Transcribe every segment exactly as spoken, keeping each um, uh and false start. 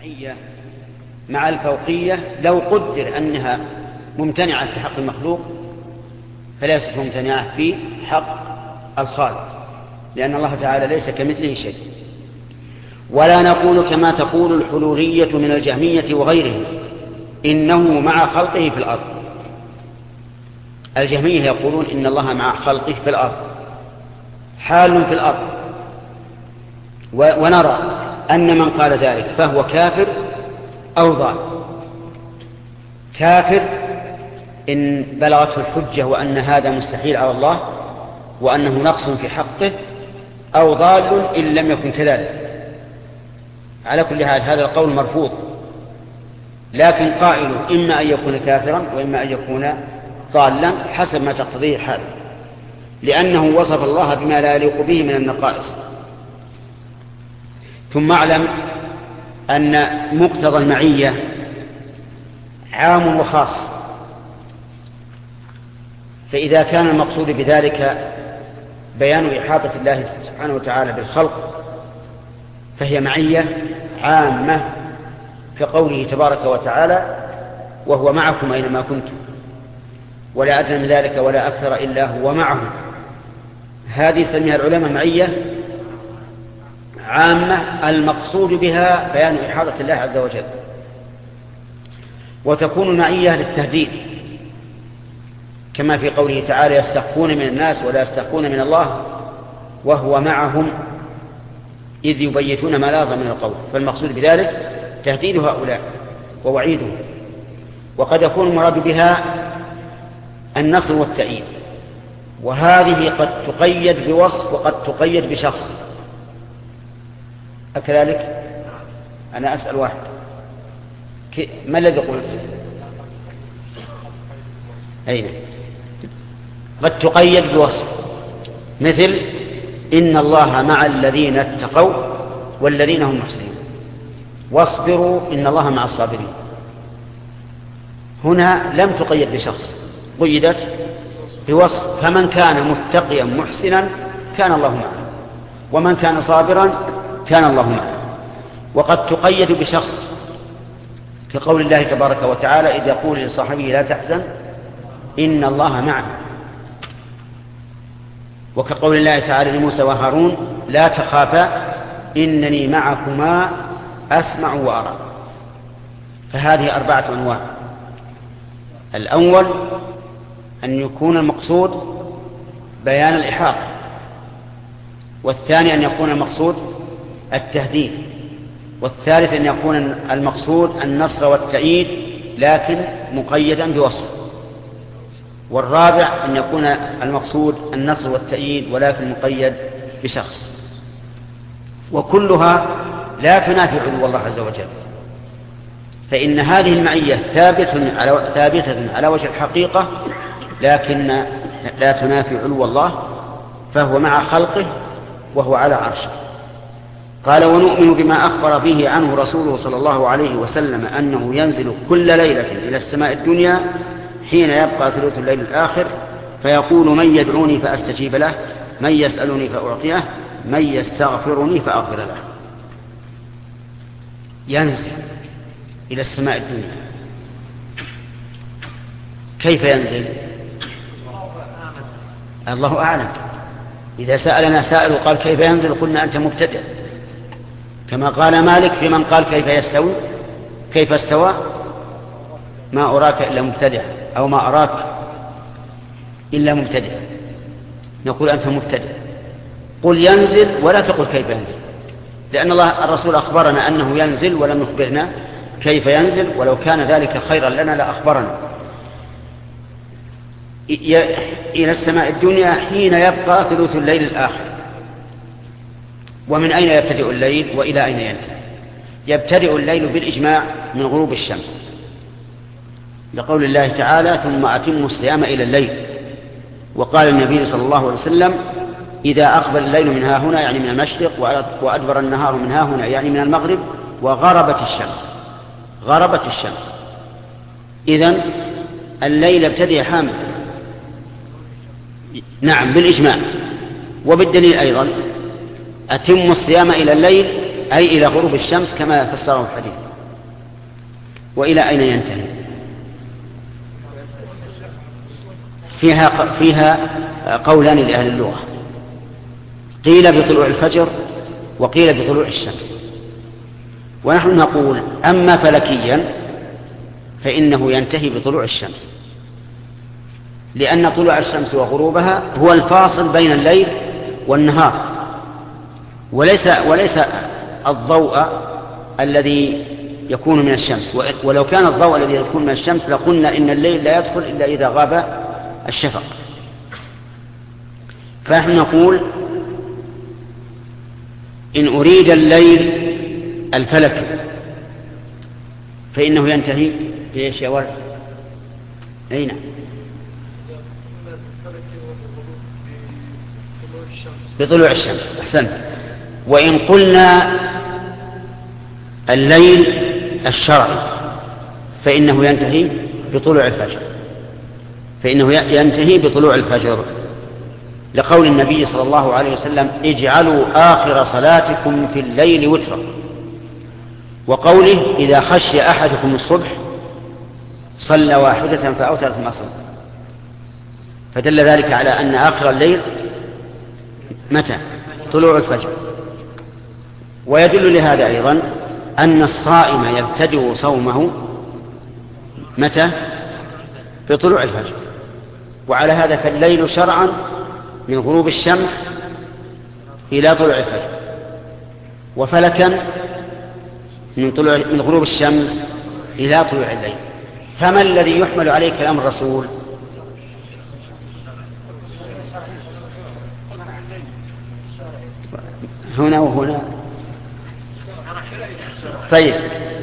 المعية مع الفوقية لو قدر أنها ممتنعة في حق المخلوق فليست ممتنعة في حق الخالق، لأن الله تعالى ليس كمثله شيء. ولا نقول كما تقول الحلولية من الجهمية وغيرهم إنه مع خلقه في الأرض. الجهمية يقولون إن الله مع خلقه في الأرض، حال في الأرض، ونرى أن من قال ذلك فهو كافر أو ضال. كافر إن بلغته الحجة وأن هذا مستحيل على الله وأنه نقص في حقه، أو ضال إن لم يكن كذلك. على كل حال هذا القول مرفوض، لكن قائله إما أن يكون كافرا وإما أن يكون ضالا حسب ما تقتضيه الحال، لأنه وصف الله بما لا يليق به من النقائص. ثم اعلم أن مقتضى المعية عام وخاص، فإذا كان المقصود بذلك بيان إحاطة الله سبحانه وتعالى بالخلق فهي معية عامة، كقوله تبارك وتعالى وهو معكم أينما كنتم ولا أدنى من ذلك ولا أكثر إلا هو معهم. هذه سميها العلماء معية عامة المقصود بها بيان إحاطة الله عز وجل. وتكون المعية للتهديد كما في قوله تعالى يستخفون من الناس ولا يستخفون من الله وهو معهم إذ يبيتون ما لا يرضى من القول، فالمقصود بذلك تهديد هؤلاء ووعيدهم. وقد يكون المراد بها النصر والتأييد، وهذه قد تقيد بوصف وقد تقيد بشخص. أكذلك؟ أنا أسأل واحد، ما الذي قلت؟ أين؟ قد تقيد بوصف، مثل إن الله مع الذين اتقوا والذين هم محسنون، واصبروا إن الله مع الصابرين. هنا لم تقيد بشخص، قيدت بوصف، فمن كان متقيا محسنا كان الله معه، ومن كان صابرا كان الله معه. وقد تقيد بشخص كقول الله تبارك وتعالى إذ يقول لصاحبه لا تحزن إن الله معنا، وكقول الله تعالى لموسى وهارون لا تخافا إنني معكما أسمع وأرى. فهذه أربعة أنواع. الأول أن يكون المقصود بيان الإحاطة، والثاني أن يكون المقصود التهديد، والثالث أن يكون المقصود النصر والتأييد لكن مقيدا بوصف، والرابع أن يكون المقصود النصر والتأييد ولكن مقيد بشخص. وكلها لا تنافي علو الله عز وجل، فإن هذه المعية ثابتة على, ثابتة على وجه الحقيقة لكن لا تنافي علو الله، فهو مع خلقه وهو على عرشه. قال ونؤمن بما أخبر به عنه رسوله صلى الله عليه وسلم أنه ينزل كل ليلة إلى السماء الدنيا حين يبقى ثلث الليل الآخر فيقول من يدعوني فأستجيب له، من يسألني فأعطيه، من يستغفرني فأغفر له. ينزل إلى السماء الدنيا. كيف ينزل؟ الله أعلم. إذا سألنا سائل وقال كيف ينزل قلنا أنت مبتدئ، كما قال مالك في من قال كيف يستوي كيف استوى ما أراك إلا مبتدئ، أو ما أراك إلا مبتدئ، نقول أنت مبتدئ. قل ينزل ولا تقل كيف ينزل، لأن الله الرسول أخبرنا أنه ينزل ولم يخبرنا كيف ينزل، ولو كان ذلك خيرا لنا لأخبرنا. إلى السماء الدنيا حين يبقى ثلث الليل الآخر. ومن أين يبتدئ الليل وإلى أين ينتهي؟ يبتدئ الليل بالإجماع من غروب الشمس، لقول الله تعالى ثم أتموا الصيام إلى الليل. وقال النبي صلى الله عليه وسلم إذا أقبل الليل من ها هنا يعني من المشرق، وأدبر النهار من ها هنا يعني من المغرب، وغربت الشمس. غربت الشمس إذن الليل ابتدئ حامل، نعم بالإجماع. وبالدليل أيضا أتموا الصيام إلى الليل أي إلى غروب الشمس كما فسره الحديث. وإلى أين ينتهي؟ فيها فيها قولان لأهل اللغة، قيل بطلوع الفجر وقيل بطلوع الشمس. ونحن نقول أما فلكيا فإنه ينتهي بطلوع الشمس، لأن طلوع الشمس وغروبها هو الفاصل بين الليل والنهار، وليس وليس الضوء الذي يكون من الشمس. ولو كان الضوء الذي يكون من الشمس لقلنا إن الليل لا يدخل إلا إذا غاب الشفق. فنحن نقول إن أريد الليل الفلك فإنه ينتهي بإيش يا ولد؟ أين؟ بطلوع الشمس. أحسنت. وإن قلنا الليل الشرعي فإنه ينتهي بطلوع الفجر، فإنه ينتهي بطلوع الفجر، لقول النبي صلى الله عليه وسلم اجعلوا آخر صلاتكم في الليل وترا، وقوله إذا خشي أحدكم الصبح صلى واحدة فأوتر ثم صلى. فدل ذلك على أن آخر الليل متى؟ طلوع الفجر. ويدل لهذا أيضا أن الصائم يبتدئ صومه متى؟ بطلوع الفجر. وعلى هذا فالليل شرعا من غروب الشمس إلى طلوع الفجر، وفلكا من, طلوع من غروب الشمس إلى طلوع الليل. فما الذي يحمل عليه كلام الرسول؟ هنا وهنا. طيب،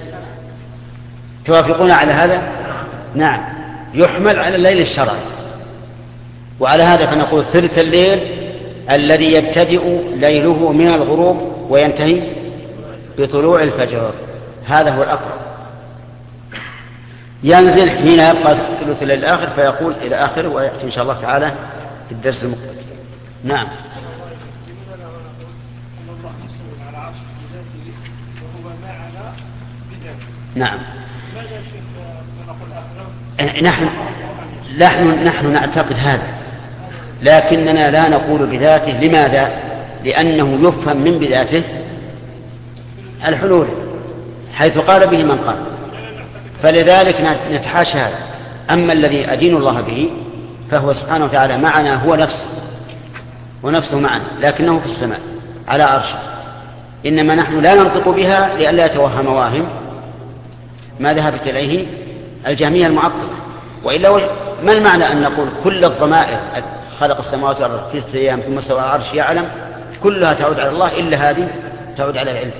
توافقون على هذا؟ نعم، يحمل على الليل الشرعي. وعلى هذا فنقول ثلث الليل الذي يبتدئ ليله من الغروب وينتهي بطلوع الفجر، هذا هو الأقرب. ينزل حين يبقى ثلث الليل الآخر فيقول إلى آخره، ويأتي إن شاء الله تعالى في الدرس المقبل. نعم. نعم. نحن نحن نحن نعتقد هذا، لكننا لا نقول بذاته. لماذا؟ لأنه يفهم من بذاته الحلول، حيث قال به من قال، فلذلك نتحاشى هذا. أما الذي أدين الله به فهو سبحانه وتعالى معنا، هو نفسه ونفسه معنا، لكنه في السماء على عرشه. إنما نحن لا ننطق بها لئلا يتوهم واهم ما ذهبت إليه الجهمية المعطلة. وإلا ما المعنى أن نقول كل الضمائر خلق السماوات والأرض في ستة أيام ثم استوى على العرش يعلم، كلها تعود على الله إلا هذه تعود على العلم.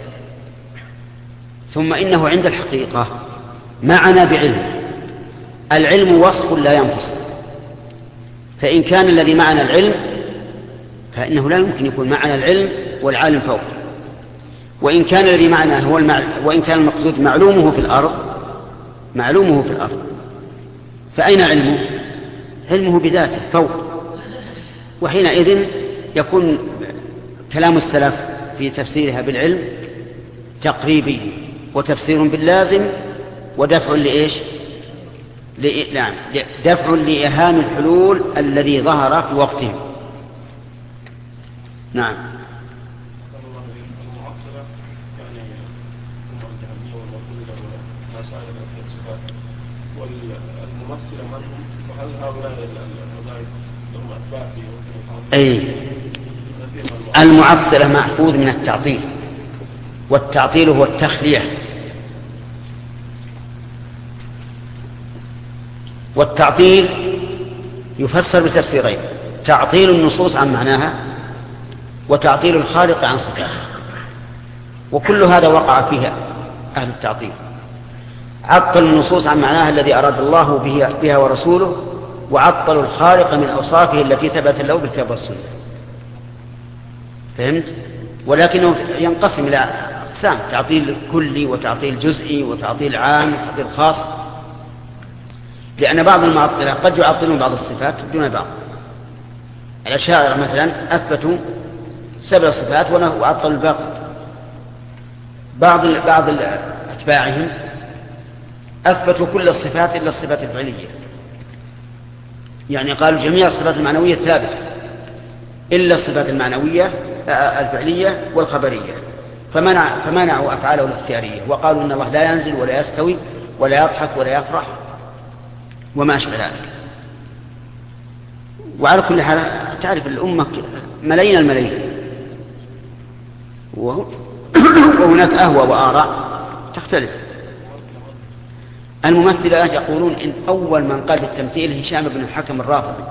ثم إنه عند الحقيقة معنا بعلم. العلم وصف لا ينفصل، فإن كان الذي معنا العلم فإنه لا يمكن يكون معنا العلم والعالم فوق. وإن كان الذي معنا هو المع... وإن كان المقصود معلومه في الأرض معلومه في الأرض فأين علمه؟ علمه بذاته فوق. وحينئذ يكون كلام السلف في تفسيرها بالعلم تقريبي، وتفسير باللازم، ودفع لإيش؟ ل... نعم، دفع لإهام الحلول الذي ظهر في وقتهم. نعم. والممثل منهم، وهل هؤلاء المذاهب لهم أتباع في أي المعطلة محفوظ من التعطيل، والتعطيل هو التخلية. والتعطيل يفسر بتفسيرين: تعطيل النصوص عن معناها، وتعطيل الخالق عن صفاته. وكل هذا وقع فيها أهل التعطيل. عطل النصوص عن معناها الذي أراد الله بها ورسوله، وعطل الخالق من أوصافه التي ثبت له بالكتاب والسنة. فهمت؟ ولكنه ينقسم إلى أقسام: تعطيل كلي، وتعطيل جزئي، وتعطيل عام، وتعطيل خاص. لأن بعض المعطلة قد يعطلون بعض الصفات دون بعض. الأشاعرة مثلا أثبتوا سبع صفات وعطلوا الباقي. بعض بعض أتباعهم أثبتوا كل الصفات إلا الصفات الفعلية، يعني قالوا جميع الصفات المعنوية ثابتة إلا الصفات المعنوية الفعلية والخبرية، فمنع فمنعوا أفعاله الاختيارية، وقالوا إن الله لا ينزل ولا يستوي ولا يضحك ولا يفرح وما أشبه ذلك. وعلى كل حال تعرف الأمة ملايين الملايين، وهناك أهوى وآراء تختلف. الممثلة يقولون إن أول من قال بالتمثيل هشام بن الحكم الرافضي،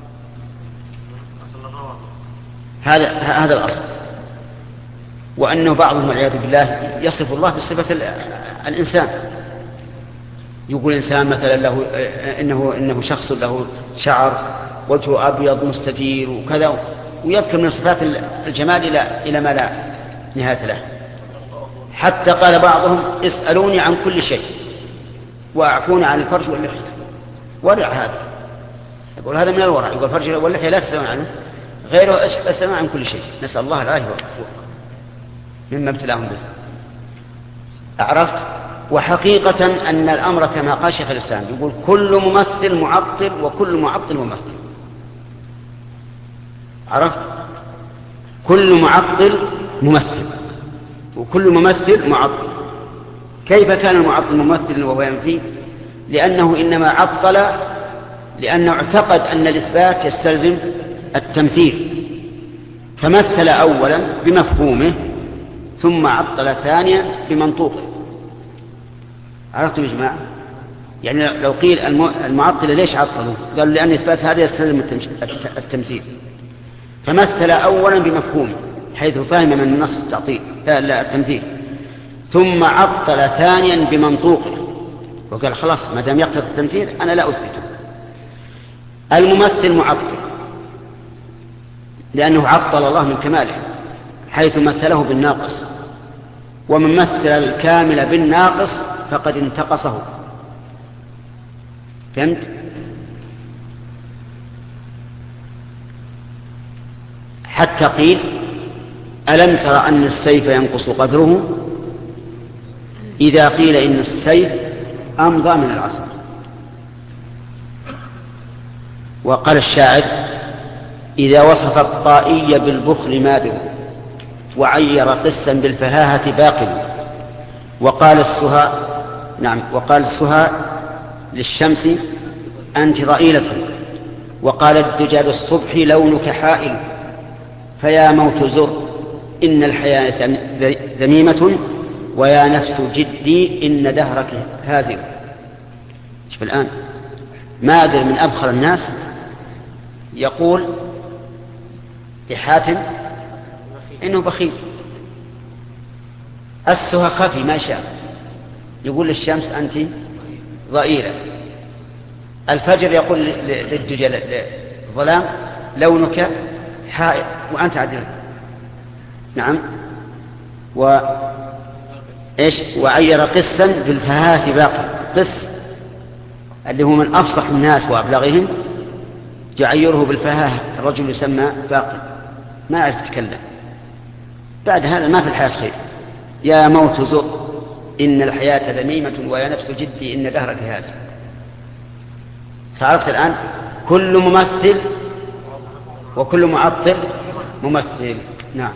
هذا هذا الأصل، وأنه بعضهم والعياذ بالله يصف الله بصفة الإنسان، يقول إنسان مثلا له إنه إنه شخص له شعر، وجهه أبيض مستدير وكذا، ويذكر من صفات الجمال إلى إلى ما لا نهاية له. حتى قال بعضهم اسألوني عن كل شيء وأعفوني عن الفرج واللحية. ورع هذا، يقول هذا من الورع، يقول الفرج واللحية لا تسألون عنه، غيره أسألون عن كل شيء، نسأل الله العافية مما ابتلاهم به. أعرفت؟ وحقيقة أن الأمر كما قال شيخ الإسلام، يقول كل ممثل معطل وكل معطل ممثل. عرفت؟ كل معطل ممثل وكل ممثل معطل. كيف كان المعطل ممثلا وهو ينفي؟ لأنه إنما عطل لأنه اعتقد أن الإثبات يستلزم التمثيل، فمثل أولا بمفهومه ثم عطل ثانيا بمنطوقه. عرفتم يا جماعة؟ يعني لو قيل المعطل ليش عطلوا؟ قالوا لأن إثبات هذا يستلزم التمثيل، فمثل أولا بمفهومه حيث فهم من النص التعطيل لا التمثيل، ثم عطل ثانيا بمنطوقه وقال خلاص ما دام يقتضي التمثيل أنا لا أثبته. الممثل معطل لأنه عطل الله من كماله حيث مثله بالناقص، ومن مثل الكامل بالناقص فقد انتقصه. فهمت؟ حتى قيل ألم تر أن السيف ينقص قدره إذا قيل إن السيف أمضى من العصر. وقال الشاعر إذا وصف الطائي بالبخل مادر وعير قسا بالفهاهة باقل. وقال السهاء نعم وقال السهاء للشمس أنت ضئيلة، وقال الدجى بالصبح لونك حائل، فيا موت زر إن الحياة ذميمة ويا نفس جدي إن دهرك هازل. شوف الآن مادر من أبخل الناس يقول لحاتم إنه بخيل. السهى خفي ما شاء يقول للشمس أنت ضئيلة. الفجر يقول للدجى للظلام لونك حائل وأنت عدل. نعم. و إيش وعير قسا بالفهاة باقي. قس اللي هو من أفصح الناس وأبلغهم يعيره بالفهاة، الرجل يسمى باقي ما يعرف يتكلم. بعد هذا ما في الحياة خير. يا موت زر إن الحياة ذميمة ويا نفس جدي إن دهرك هذا. فعرفت الآن كل ممثل وكل معطل ممثل. نعم.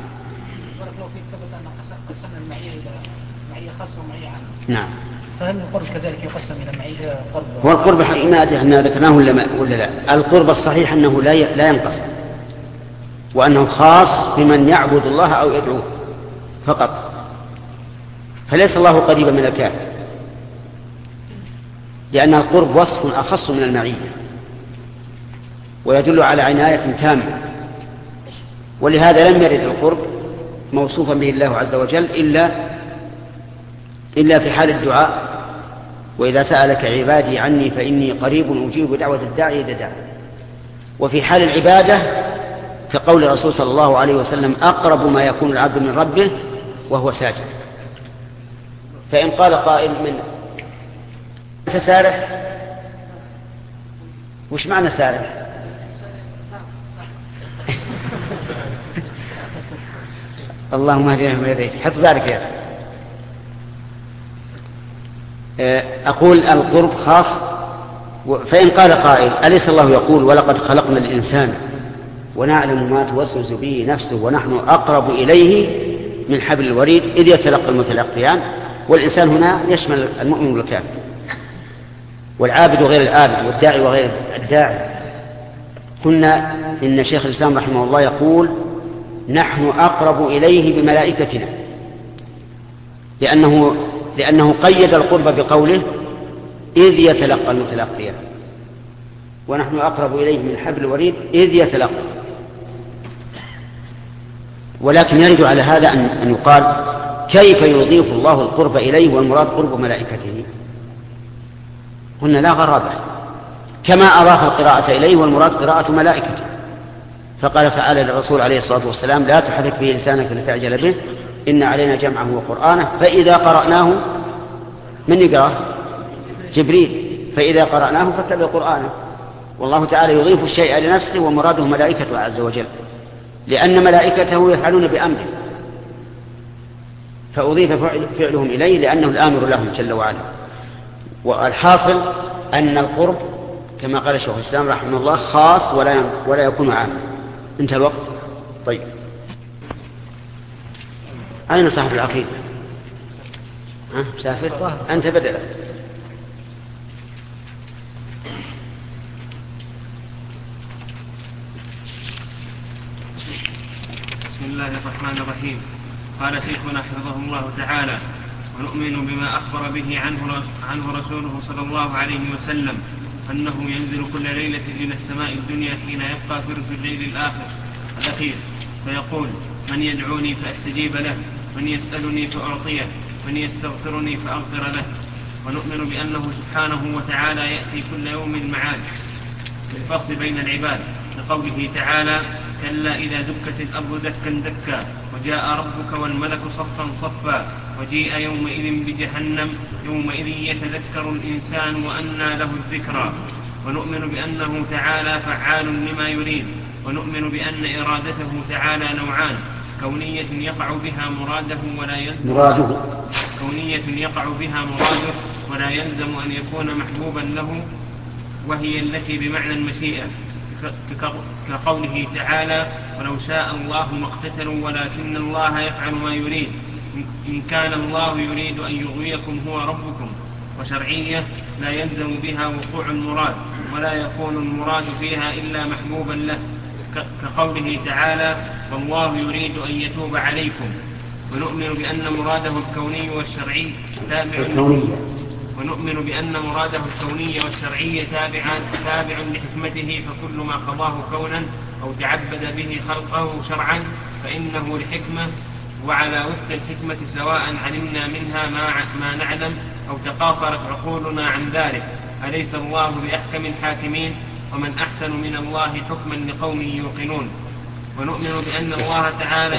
نعم. فهل القرب كذلك يقسم إلى معية قرب؟ هو القرب ما أدري أننا ذكرناه ولا, ولا لا. القرب الصحيح أنه لا لا ينقسم، وأنه خاص بمن يعبد الله أو يدعوه فقط، فليس الله قريبا من الكافر، لأن القرب وصف أخص من المعية ويدل على عناية تامة، ولهذا لم يرد القرب موصوفا به الله عز وجل إلا إلا في حال الدعاء. وإذا سألك عبادي عني فإني قريب أجيب دعوة الداعي إذا دعا. وفي حال العبادة كقول الرسول صلى الله عليه وسلم أقرب ما يكون العبد من ربه وهو ساجد. فإن قال قائل من أنت سارح، وش معنى سارح؟ اللهم اهدنا فيمن هديت. حط ذلك يا أخي. أقول القرب خاص. فإن قال قائل أليس الله يقول ولقد خلقنا الإنسان ونعلم ما توسوس به نفسه ونحن أقرب إليه من حبل الوريد إذ يتلقى المتلقيان، والإنسان هنا يشمل المؤمن والكافر والعابد وغير العابد والداعي وغير الداعي. قلنا إن شيخ الإسلام رحمه الله يقول نحن أقرب إليه بملائكتنا، لأنه, لأنه قيد القرب بقوله إذ يتلقى المتلقيان، ونحن أقرب إليه من حبل الوريد إذ يتلقى. ولكن يرد على هذا أن يقال كيف يضيف الله القرب إليه والمراد قرب ملائكته؟ قلنا لا غرابة، كما أضاف القراءة إليه والمراد قراءة ملائكته. فقال تعالى للرسول عليه الصلاة والسلام لا تحرك به لسانك لتعجل به إن علينا جمعه وقرآنه فإذا قرأناه من يقرأ؟ جبريل، فإذا قرأناه فاتبع قرآنه. والله تعالى يضيف الشيء لنفسه ومراده ملائكته عز وجل، لأن ملائكته يفعلون بأمره، فأضيف فعلهم إليه لأنه الآمر لهم جل وعلا. والحاصل أن القرب كما قال شيخ الإسلام رحمه الله خاص ولا ولا يكون عاما. انتهى الوقت. طيب أين صاحب العقيدة؟ ها مسافر؟ أنت بدأ. بسم الله الرحمن الرحيم. قال شيخنا حفظه الله تعالى: ونؤمن بما أخبر به عنه عنه رسوله صلى الله عليه وسلم أنه ينزل كل ليلة إلى السماء الدنيا حين يبقى ثلث الليل الآخر الأخير فيقول: من يدعوني فأستجيب له، من يسألني فأعطيه، من يستغفرني فأغفر له. ونؤمن بأنه سبحانه وتعالى يأتي كل يوم المعاد بالفصل بين العباد، لقوله تعالى: كلا إذا دكت الأرض دكا دكا وجاء ربك والملك صفا صفا وجيء يومئذ بجهنم يومئذ يتذكر الإنسان وأنى له الذكرى. ونؤمن بأنه تعالى فعال لما يريد. ونؤمن بأن إرادته تعالى نوعان: كونية يقع بها مراده ولا يلزم مراده كونية يقع بها مراده ولا يلزم أن يكون محبوبا له، وهي التي بمعنى المشيئة، كقوله تعالى: ولو شاء الله ما اقتتلوا ولكن الله يفعل ما يريد إن كان الله يريد أن يغويكم هو ربكم. وشرعية لا يلزم بها وقوع المراد ولا يكون المراد فيها إلا محبوبا له، كقوله تعالى: والله يريد أن يتوب عليكم. ونؤمن بأن مراده الكوني والشرعي تابع ونؤمن بأن مراده الكوني والشرعي تابع تابع لحكمته، فكل ما قضاه كونا أو تعبد به خلقه شرعا فإنه لحكمة، وعلى وفق الحكمة سواء علمنا منها ما, ما نعلم أو تقاصرت عقولنا عن ذلك. أليس الله بأحكم الحاكمين؟ ومن أحسن من الله حكما لقوم يوقنون. ونؤمن بأن الله تعالى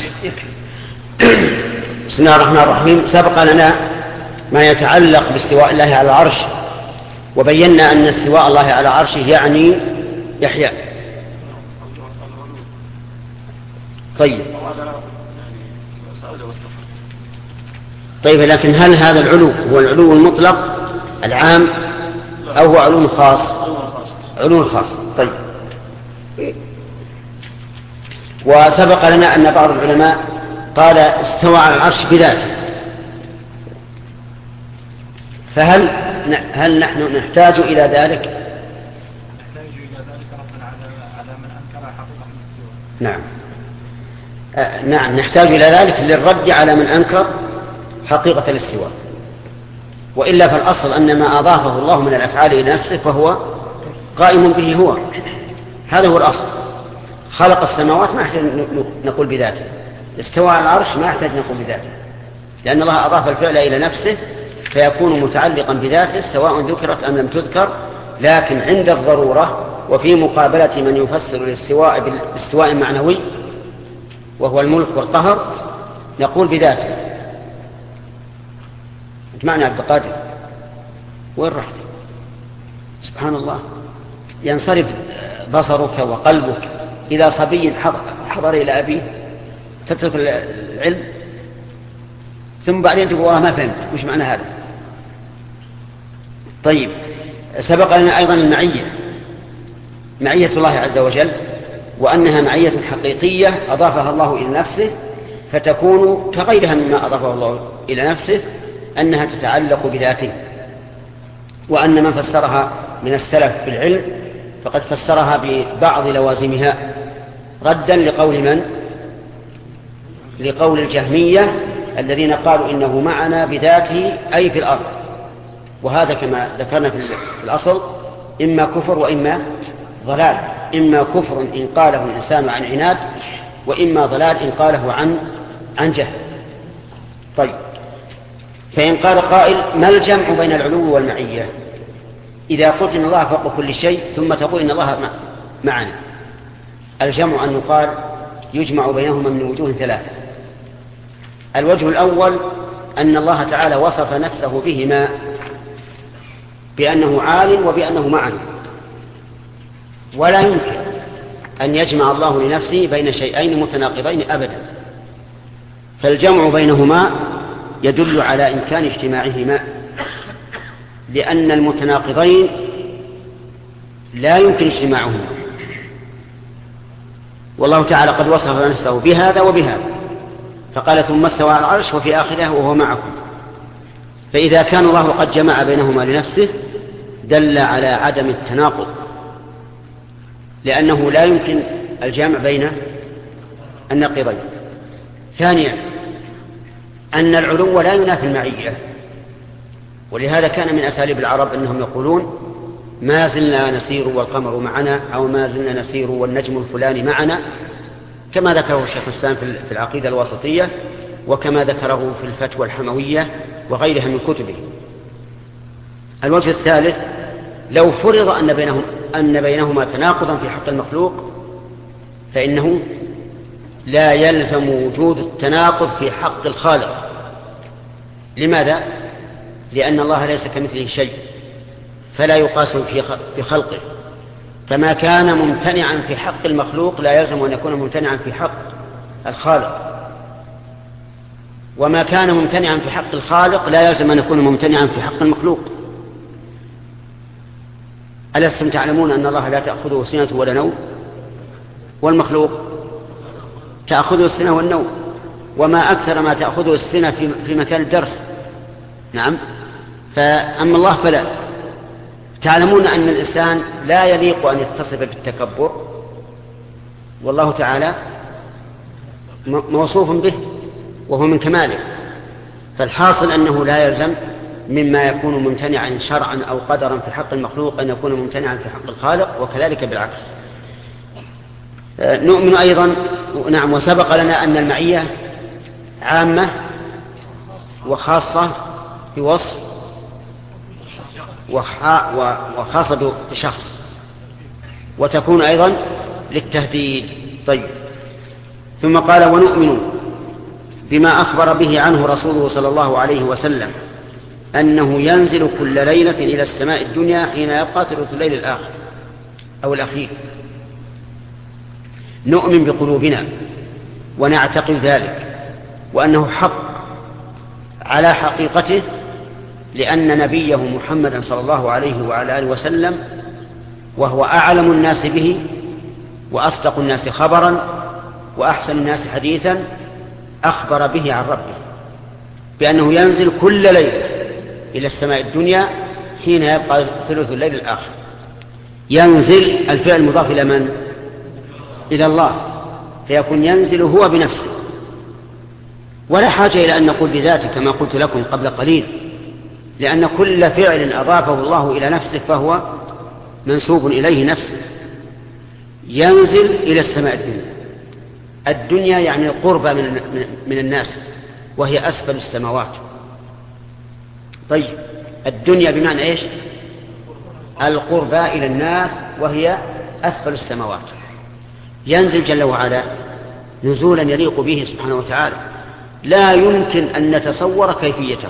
بسم الله الرحمن الرحيم. سبق لنا ما يتعلق باستواء الله على العرش، وبينا أن استواء الله على عرشه يعني يحيى. طيب طيب لكن هل هذا العلو هو العلو المطلق العام أو هو علو خاص؟ علو خاص. طيب وسبق لنا أن بعض العلماء قال استوى على العرش بذاته، فهل هل نحن نحتاج إلى ذلك؟ نحتاج إلى ذلك ربنا على من أنكر حقيقة الاستواء. نعم آه نعم نحتاج إلى ذلك للرد على من أنكر حقيقة الاستواء، وإلا فالأصل أن ما أضافه الله من الأفعال إلى نفسه فهو قائم به هو، هذا هو الأصل. خلق السماوات ما يحتاج نقول بذاته، استوى على العرش ما يحتاج نقول بذاته، لأن الله أضاف الفعل إلى نفسه فيكون متعلقا بذاته سواء ذكرت أم لم تذكر. لكن عند الضرورة وفي مقابلة من يفسر الاستواء بالاستواء معنوي وهو الملك والقهر نقول بذاته. انت معنى عبد القادر وين رحت؟ سبحان الله، ينصرف بصرك وقلبك إذا صبي حضر إلى أبيه تترك العلم ثم بعدين تقول والله ما فهمت وش معنى هذا. طيب، سبق لنا أيضا المعية، معية الله عز وجل، وأنها معية حقيقية أضافها الله إلى نفسه، فتكون كغيرها مما أضافه الله إلى نفسه، أنها تتعلق بذاته. وأن من فسرها من السلف في العلم فقد فسرها ببعض لوازمها، ردا لقول من؟ لقول الجهمية الذين قالوا إنه معنا بذاته أي في الأرض. وهذا كما ذكرنا في الأصل إما كفر وإما ضلال، إما كفر إن قاله الإنسان عن عناد، وإما ضلال إن قاله عن عن جهل. طيب، فإن قال قائل ما الجمع بين العلو والمعية؟ إذا قلت إن الله فوق كل شيء ثم تقول إن الله معنا، الجمع أن يقال يجمع بينهما من وجوه ثلاثة. الوجه الأول أن الله تعالى وصف نفسه بهما بأنه عال وبأنه معنا، ولا يمكن أن يجمع الله لنفسه بين شيئين متناقضين أبدا، فالجمع بينهما يدل على إمكان اجتماعهما، لأن المتناقضين لا يمكن اجتماعهما، والله تعالى قد وصف نفسه بهذا وبهذا، فقال ثم استوى على العرش وفي آخره وهو معكم. فإذا كان الله قد جمع بينهما لنفسه دل على عدم التناقض، لأنه لا يمكن الجمع بين النقيضين. ثانيا أن العلو لا ينافي المعية، ولهذا كان من أساليب العرب أنهم يقولون ما زلنا نسير والقمر معنا، أو ما زلنا نسير والنجم الفلاني معنا، كما ذكره الشيخ الإسلام في العقيدة الواسطية، وكما ذكره في الفتوى الحموية وغيرها من كتبه. الوجه الثالث لو فرض أن بينهم أن بينهما تناقضا في حق المخلوق فإنه لا يلزم وجود التناقض في حق الخالق. لماذا؟ لأن الله ليس كمثله شيء، فلا يقاس في خلقه، فما كان ممتنعا في حق المخلوق لا يلزم أن يكون ممتنعا في حق الخالق، وما كان ممتنعا في حق الخالق لا يلزم أن يكون ممتنعا في حق المخلوق. ألستم تعلمون أن الله لا تأخذه سنة ولا نوم، والمخلوق تأخذه السنة والنوم، وما أكثر ما تأخذه السنة في مكان الدرس. نعم، فأما الله فلا. تعلمون أن الإنسان لا يليق أن يتصف بالتكبر، والله تعالى موصوف به وهو من كماله، فالحاصل أنه لا يلزم مما يكون ممتنعا شرعا أو قدرا في حق المخلوق أن يكون ممتنعا في حق الخالق، وكذلك بالعكس. نؤمن أيضا نعم وسبق لنا أن المعية عامة وخاصة بوصف وخاصة بشخص، وتكون أيضا للتهديد. طيب، ثم قال ونؤمن بما أخبر به عنه رسوله صلى الله عليه وسلم أنه ينزل كل ليلة إلى السماء الدنيا حين يبقى ثلث الليل الآخر أو الأخير. نؤمن بقلوبنا ونعتقد ذلك، وأنه حق على حقيقته، لأن نبيه محمدا صلى الله عليه وعلى آله وسلم وهو أعلم الناس به وأصدق الناس خبرا وأحسن الناس حديثا أخبر به عن ربه بأنه ينزل كل ليلة إلى السماء الدنيا حين يبقى ثلث الليل الآخر. ينزل الفعل مضاف إلى من؟ إلى الله، فيكون ينزل هو بنفسه، ولا حاجة إلى أن نقول بذاته كما قلت لكم قبل قليل، لأن كل فعل أضافه الله إلى نفسه فهو منسوب إليه نفسه. ينزل إلى السماء الدنيا، الدنيا يعني القربة من, من الناس، وهي أسفل السماوات. طيب، الدنيا بمعنى إيش؟ القربة إلى الناس، وهي أسفل السماوات. ينزل جل وعلا نزولا يليق به سبحانه وتعالى، لا يمكن أن نتصور كيفيته،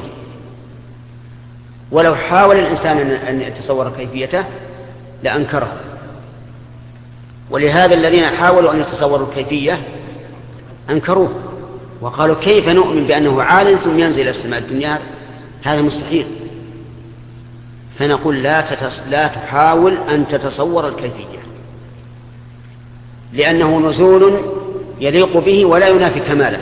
ولو حاول الإنسان أن يتصور كيفيته لأنكره. ولهذا الذين حاولوا أن يتصوروا الكيفية أنكروه وقالوا كيف نؤمن بأنه عال ثم ينزل إلى السماء الدنيا؟ هذا مستحيل. فنقول لا, تتص... لا تحاول أن تتصور الكيفية، لأنه نزول يليق به ولا ينافي كماله.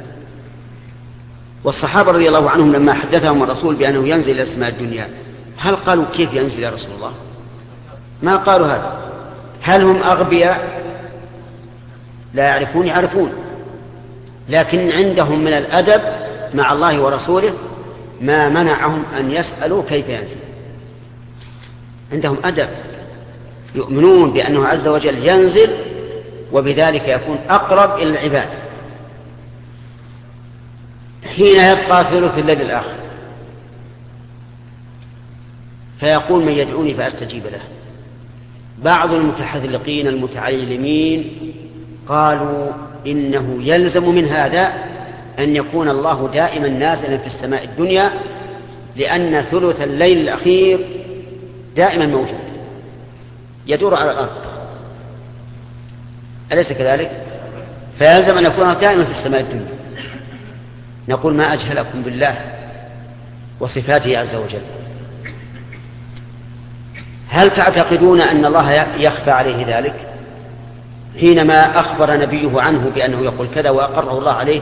والصحابة رضي الله عنهم لما حدثهم الرسول بأنه ينزل إلى السماء الدنيا هل قالوا كيف ينزل يا رسول الله؟ ما قالوا هذا. هل هم أغبياء؟ لا يعرفون؟ يعرفون، لكن عندهم من الأدب مع الله ورسوله ما منعهم أن يسألوا كيف ينزل. عندهم أدب، يؤمنون بأنه عز وجل ينزل وبذلك يكون أقرب إلى العباد. حين يبقى ثلث الليل الآخر فيقول من يدعوني فأستجيب له. بعض المتحذلقين المتعلمين قالوا إنه يلزم من هذا أن يكون الله دائما نازلا في السماء الدنيا، لأن ثلث الليل الأخير دائما موجود يدور على الأرض، أليس كذلك؟ فيلزم أن يكون دائما في السماء الدنيا. نقول ما أجهلكم بالله وصفاته عز وجل. هل تعتقدون أن الله يخفى عليه ذلك حينما أخبر نبيه عنه بأنه يقول كذا وأقره الله عليه؟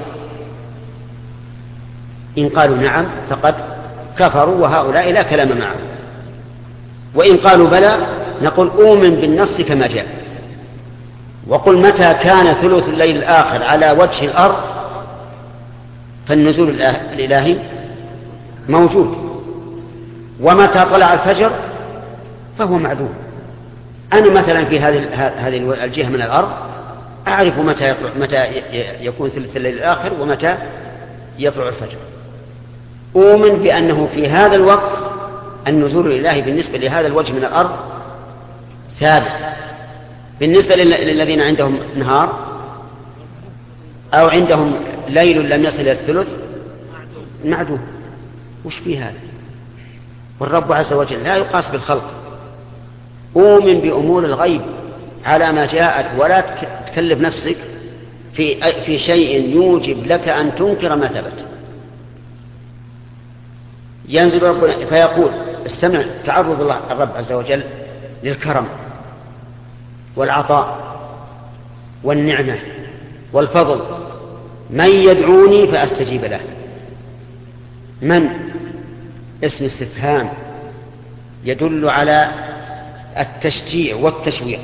إن قالوا نعم فقد كفروا وهؤلاء لا كلام معه، وإن قالوا بلى نقول أؤمن بالنص كما جاء، وقل متى كان ثلث الليل الآخر على وجه الأرض فالنزول الإلهي موجود، ومتى طلع الفجر فهو معدوم. أنا مثلا في هذه هذه الجهة من الأرض أعرف متى يطلع متى يكون ثلث الليل الآخر ومتى يطلع الفجر. أؤمن بأنه في هذا الوقت النزول الإلهي بالنسبة لهذا الوجه من الأرض ثابت. بالنسبة للذين عندهم نهار أو عندهم ليل لم يصل إلى الثلث معدوم. وش في هذا؟ والرب عز وجل لا يقاس بالخلق. أؤمن بأمور الغيب على ما جاءت، ولا تكلف نفسك في في شيء يوجب لك أن تنكر ما ثبت. ينزل ربنا فيقول استمع، تعرض الله الرب عز وجل للكرم والعطاء والنعمة والفضل. من يدعوني فأستجيب له. من اسم استفهام يدل على التشجيع والتشويق.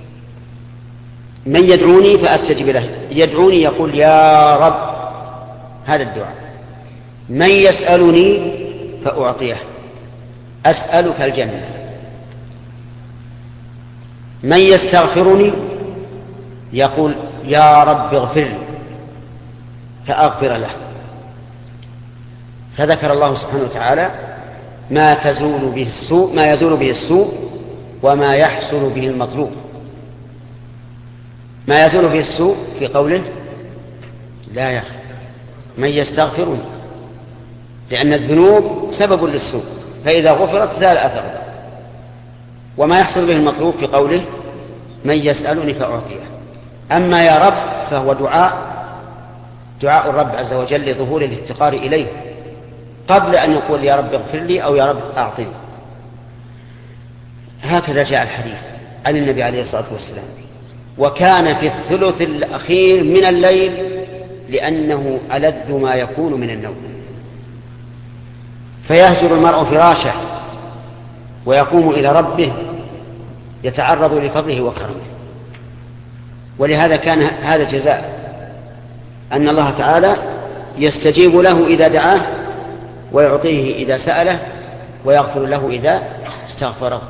من يدعوني فأستجيب له. يدعوني يقول يا رب، هذا الدعاء. من يسألني فأعطيه، أسألك الجنة. من يستغفرني يقول يا رب اغفر لي فأغفر له. فذكر الله سبحانه وتعالى ما تزول به السوء ما يزول به السوء وما يحصل به المطلوب. ما يزول به السوء في قوله لا يخف من يستغفرني، لأن الذنوب سبب للسوء، فإذا غفرت زال أثرها. وما يحصل به المطلوب في قوله من يسألني فأعطيه. أما يا رب فهو دعاء دعاء الرب عز وجل لظهور الافتقار إليه قبل أن يقول يا رب اغفر لي أو يا رب أعطني. هكذا جاء الحديث عن النبي عليه الصلاة والسلام. وكان في الثلث الأخير من الليل لأنه ألذ ما يكون من النوم، فيهجر المرء فراشه ويقوم إلى ربه يتعرض لفضله وكرمه. ولهذا كان هذا جزاء أن الله تعالى يستجيب له إذا دعاه، ويعطيه إذا سأله، ويغفر له إذا استغفره.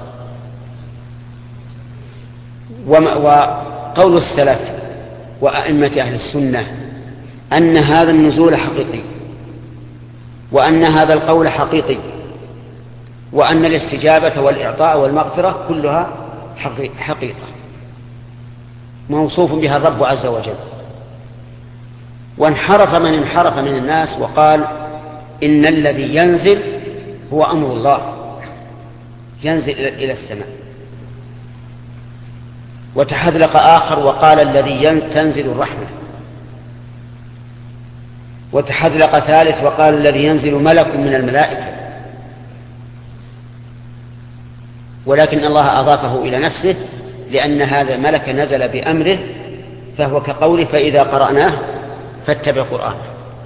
وقول السلف وأئمة أهل السنة أن هذا النزول حقيقي، وأن هذا القول حقيقي، وأن الاستجابة والإعطاء والمغفرة كلها حقيقة موصوف بها الرب عز وجل. وانحرف من انحرف من الناس وقال إن الذي ينزل هو أمر الله، ينزل إلى السماء. وتحذلق آخر وقال الذي تنزل الرحمة. وتحذلق ثالث وقال الذي ينزل ملك من الملائكة. ولكن الله أضافه إلى نفسه لأن هذا الملك نزل بأمره، فهو كقوله فإذا قرأناه فاتبع قرآنه.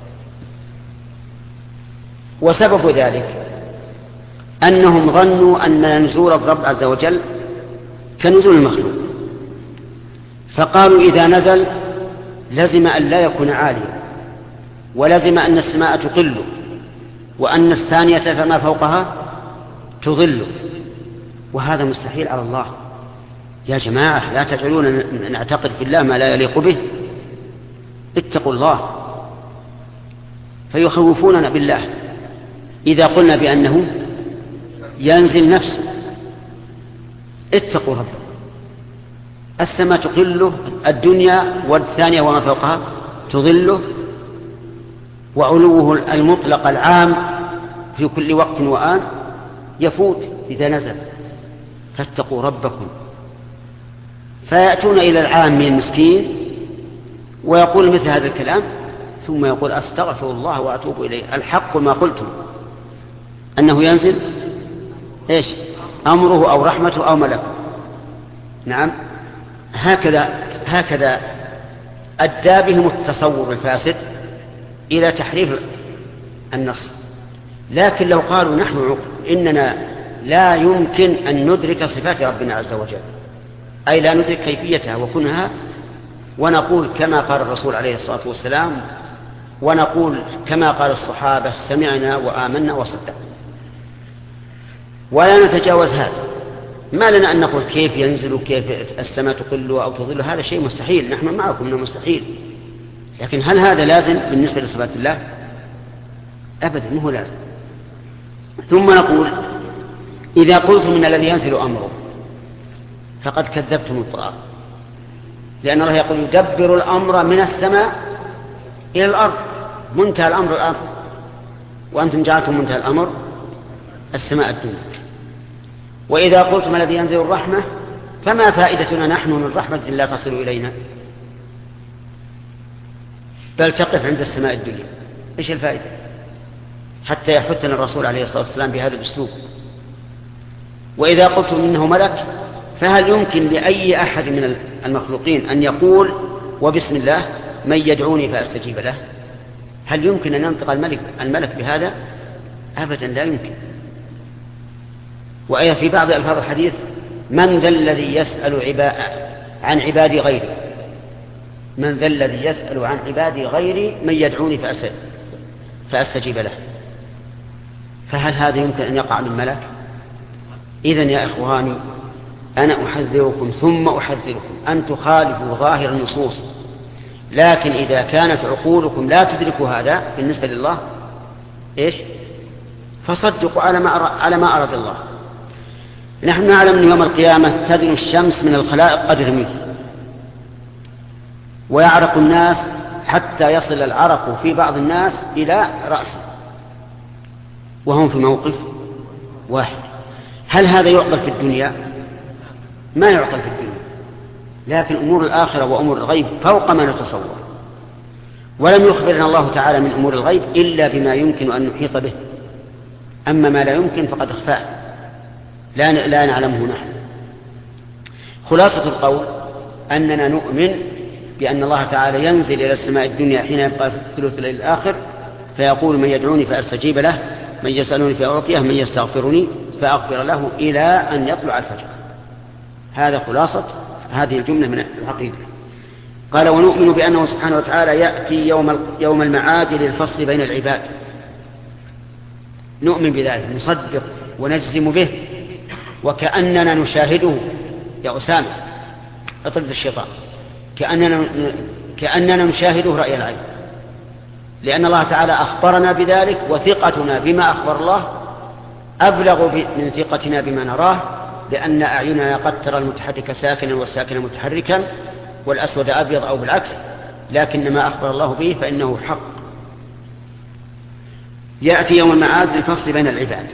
وسبب ذلك أنهم ظنوا أن نزول الرب عز وجل كنزول المخلوق، فقالوا إذا نزل لزم أن لا يكون عاليا، ولزم أن السماء تقل، وأن الثانية فما فوقها تظل، وهذا مستحيل على الله. يا جماعة لا تجعلون نعتقد في الله ما لا يليق به، اتقوا الله. فيخوفوننا بالله إذا قلنا بأنه ينزل نفسه. اتقوا ربكم، السماء تقله، الدنيا والثانية وما فوقها تظله، وعلوه المطلق العام في كل وقت وآن يفوت إذا نزل. فاتقوا ربكم. فيأتون إلى العام المسكين ويقول مثل هذا الكلام، ثم يقول أستغفر الله وأتوب إليه. الحق ما قلتم أنه ينزل إيش؟ أمره أو رحمته أو ملكه. نعم، هكذا هكذا أدى بهم التصور الفاسد إلى تحريف النص. لكن لو قالوا نحن إننا لا يمكن أن ندرك صفات ربنا عز وجل، أي لا ندرك كيفيتها وكنها، ونقول كما قال الرسول عليه الصلاة والسلام، ونقول كما قال الصحابة سمعنا وآمنا وصدقنا، ولا نتجاوز هذا. ما لنا أن نقول كيف ينزل وكيف السماء تقل أو تظل، هذا شيء مستحيل، نحن معكم أنه مستحيل. لكن هل هذا لازم بالنسبة لصفات الله؟ أبدا، ما هو لازم. ثم نقول إذا قلتم من الذي ينزل أمره فقد كذبتم القرآن، لأن الله يقول يدبر الأمر من السماء إلى الأرض، منتهى الأمر الأرض، وأنتم جعلتم منتهى الأمر السماء الدنيا. وإذا قلتم الذي ينزل الرحمة فما فائدتنا نحن من رحمة لا تصل إلينا، بل تقف عند السماء الدنيا. إيش الفائدة؟ حتى يحثنا الرسول عليه الصلاة والسلام بهذا الأسلوب. وإذا قلتم إنه ملك فهل يمكن لأي أحد من المخلوقين أن يقول وبسم الله من يدعوني فأستجيب له؟ هل يمكن أن ينطق الملك, الملك بهذا؟ أبدا لا يمكن. وأي في بعض ألفاظ الحديث من ذا الذي يسأل عبا... عن عبادي غيري، من ذا الذي يسأل عن عبادي غيري من يدعوني فأستجيب, فأستجيب له. فهل هذا يمكن أن يقع من ملك؟ إذن يا إخواني أنا أحذركم ثم أحذركم أن تخالفوا ظاهر النصوص، لكن إذا كانت عقولكم لا تدرك هذا بالنسبة لله إيش؟ فصدقوا على ما على ما أراد الله. نحن نعلم أن يوم القيامة تدنو الشمس من الخلائق قدر منه، ويعرق الناس حتى يصل العرق في بعض الناس إلى رأسه وهم في موقف واحد. هل هذا يعقل في الدنيا؟ ما يعقل في الدنيا. لكن أمور الآخرة وأمور الغيب فوق ما نتصور، ولم يخبرنا الله تعالى من أمور الغيب إلا بما يمكن أن نحيط به، أما ما لا يمكن فقد اخفاه لا لا نعلمه نحن. خلاصة القول أننا نؤمن بأن الله تعالى ينزل إلى السماء الدنيا حين يبقى في ثلث الليل الآخر فيقول من يدعوني فأستجيب له، من يسألوني فأعطيه، من يستغفرني فأغفر له إلى أن يطلع الفجر. هذا خلاصة هذه الجملة من العقيدة. قال ونؤمن بأنه سبحانه وتعالى يأتي يوم يوم المعاد للفصل بين العباد. نؤمن بذلك، نصدق ونجزم به، وكأننا نشاهده. يا أسامة اطرد الشيطان. كأننا كأننا نشاهده رأي العين، لأن الله تعالى أخبرنا بذلك، وثقتنا بما أخبر الله أبلغ من ثقتنا بما نراه، لأن أعيننا قد ترى المتحرك ساكنا والساكن متحركا والأسود أبيض أو بالعكس، لكن ما أخبر الله به فإنه حق. يأتي يوم المعاد للفصل بين العباد.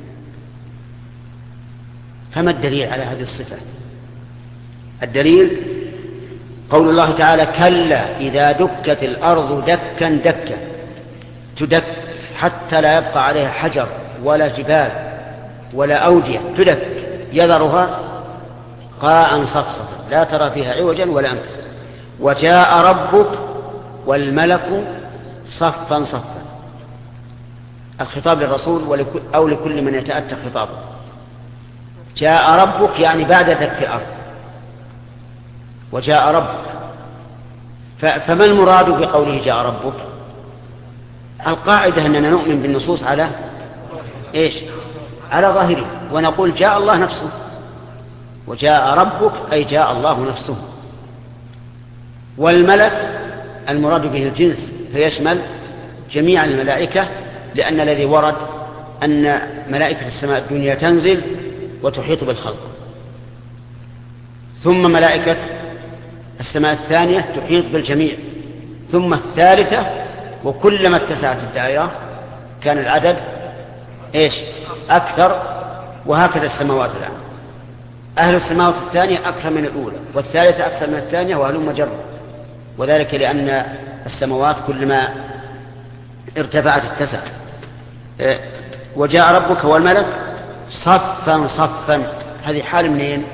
فما الدليل على هذه الصفة؟ الدليل قول الله تعالى كلا إذا دكت الأرض دكا دكا، تدك حتى لا يبقى عليها حجر ولا جبال ولا أودية، تدك يذرها قاعا صفصفا لا ترى فيها عوجا ولا أمتا. وجاء ربك والملك صفا صفا. الخطاب للرسول أو لكل من يتأتى خطابه. جاء ربك يعني بعد دك الأرض، وجاء ربك. فما المراد بقوله جاء ربك؟ القاعدة أننا نؤمن بالنصوص على إيش؟ على ظاهره، ونقول جاء الله نفسه. وجاء ربك أي جاء الله نفسه. والملك المراد به الجنس فيشمل جميع الملائكة، لأن الذي ورد أن ملائكة السماء الدنيا تنزل وتحيط بالخلق، ثم ملائكة السماء الثانية تحيط بالجميع، ثم الثالثة، وكلما اتسعت الدائرة كان العدد إيش؟ أكثر. وهكذا السماوات الآن، أهل السماوات الثانية أكثر من الأولى، والثالثة أكثر من الثانية، وهلم جرا. وذلك لأن السماوات كلما ارتفعت اتسعت. وجاء ربك والملك صفا صفا. هذه حال منين؟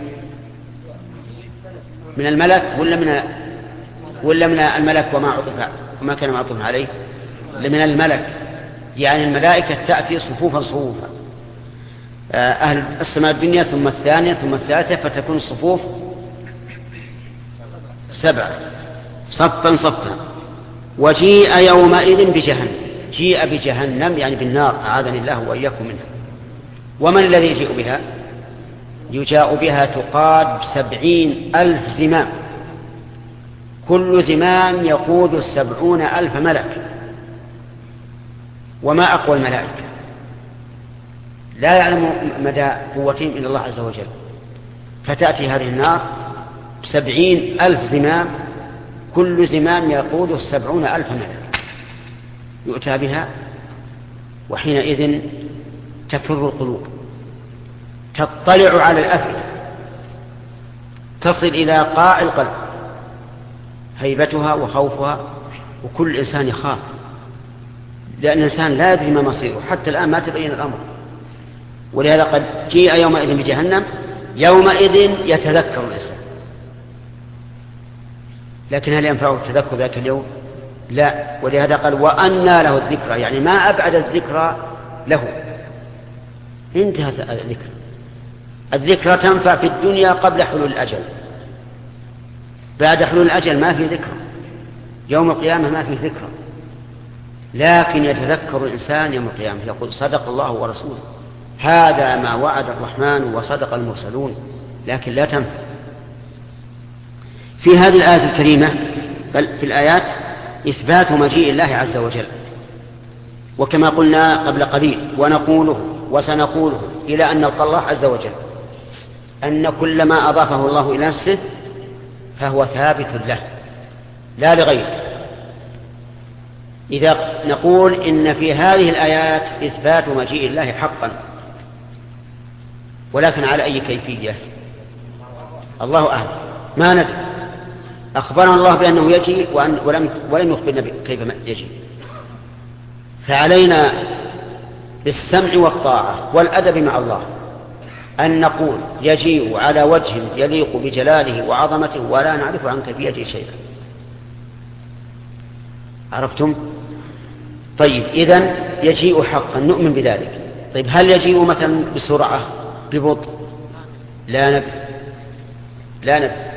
من الملك ولا من ولا من الملك وما عطف وما كان معطوف عليه؟ من الملك، يعني الملائكة تأتي صفوفا صفوفا، أهل السماء الدنيا ثم الثانية ثم الثالثة، فتكون الصفوف سبعة صفا صفا. وجيء يومئذ بجهنم. جيء بجهنم يعني بالنار، أعاذني الله وإياكم منها. ومن الذي يجيء بها؟ يجاء بها تقاد سبعين ألف زمام، كل زمام يقود السبعون ألف ملك. وما أقوى الملائكة، لا يعلم مدى قوتهم إلا الله عز وجل. فتأتي هذه النار بسبعين ألف زمام، كل زمام يقود السبعون ألف ملك. يؤتى بها وحينئذ تفر القلوب، تطلع على الأفئدة، تصل إلى قاع القلب هيبتها وخوفها، وكل إنسان يخاف، لأن الإنسان لا يدري ما مصيره، حتى الآن ما تبين الأمر. ولهذا قد جيء يومئذ بجهنم، يومئذ يتذكر الإنسان. لكن هل ينفعه التذكر ذاك اليوم؟ لا. ولهذا قال وأنى له الذكرى، يعني ما أبعد الذكرى له، انتهت الذكرى. الذكرى تنفع في الدنيا قبل حلول الأجل، بعد حلول الأجل ما في ذكرى، يوم القيامة ما في ذكرى. لكن يتذكر الإنسان يوم القيامة، يقول صدق الله ورسوله، هذا ما وعد الرحمن وصدق المرسلون. لكن لا تنفع. في هذه الآية الكريمة، بل في الآيات، إثبات مجيء الله عز وجل. وكما قلنا قبل قليل ونقوله وسنقوله إلى أن نلقى الله عز وجل، أن كل ما أضافه الله إلى نفسه فهو ثابت له لا لغيره. إذا نقول إن في هذه الآيات إثبات مجيء الله حقا، ولكن على أي كيفية؟ الله أعلم، ما ندري. أخبرنا الله بأنه يجي ولم ولم يخبرنا كيف يجي. فعلينا بالسمع والطاعة والأدب مع الله أن نقول يجيء على وجه يليق بجلاله وعظمته، ولا نعرف عن كيفيته شيئا. عرفتم؟ طيب، إذن يجيء حقا، نؤمن بذلك. طيب، هل يجيء مثلا بسرعة ببطء؟ لا ندري، لا ندري.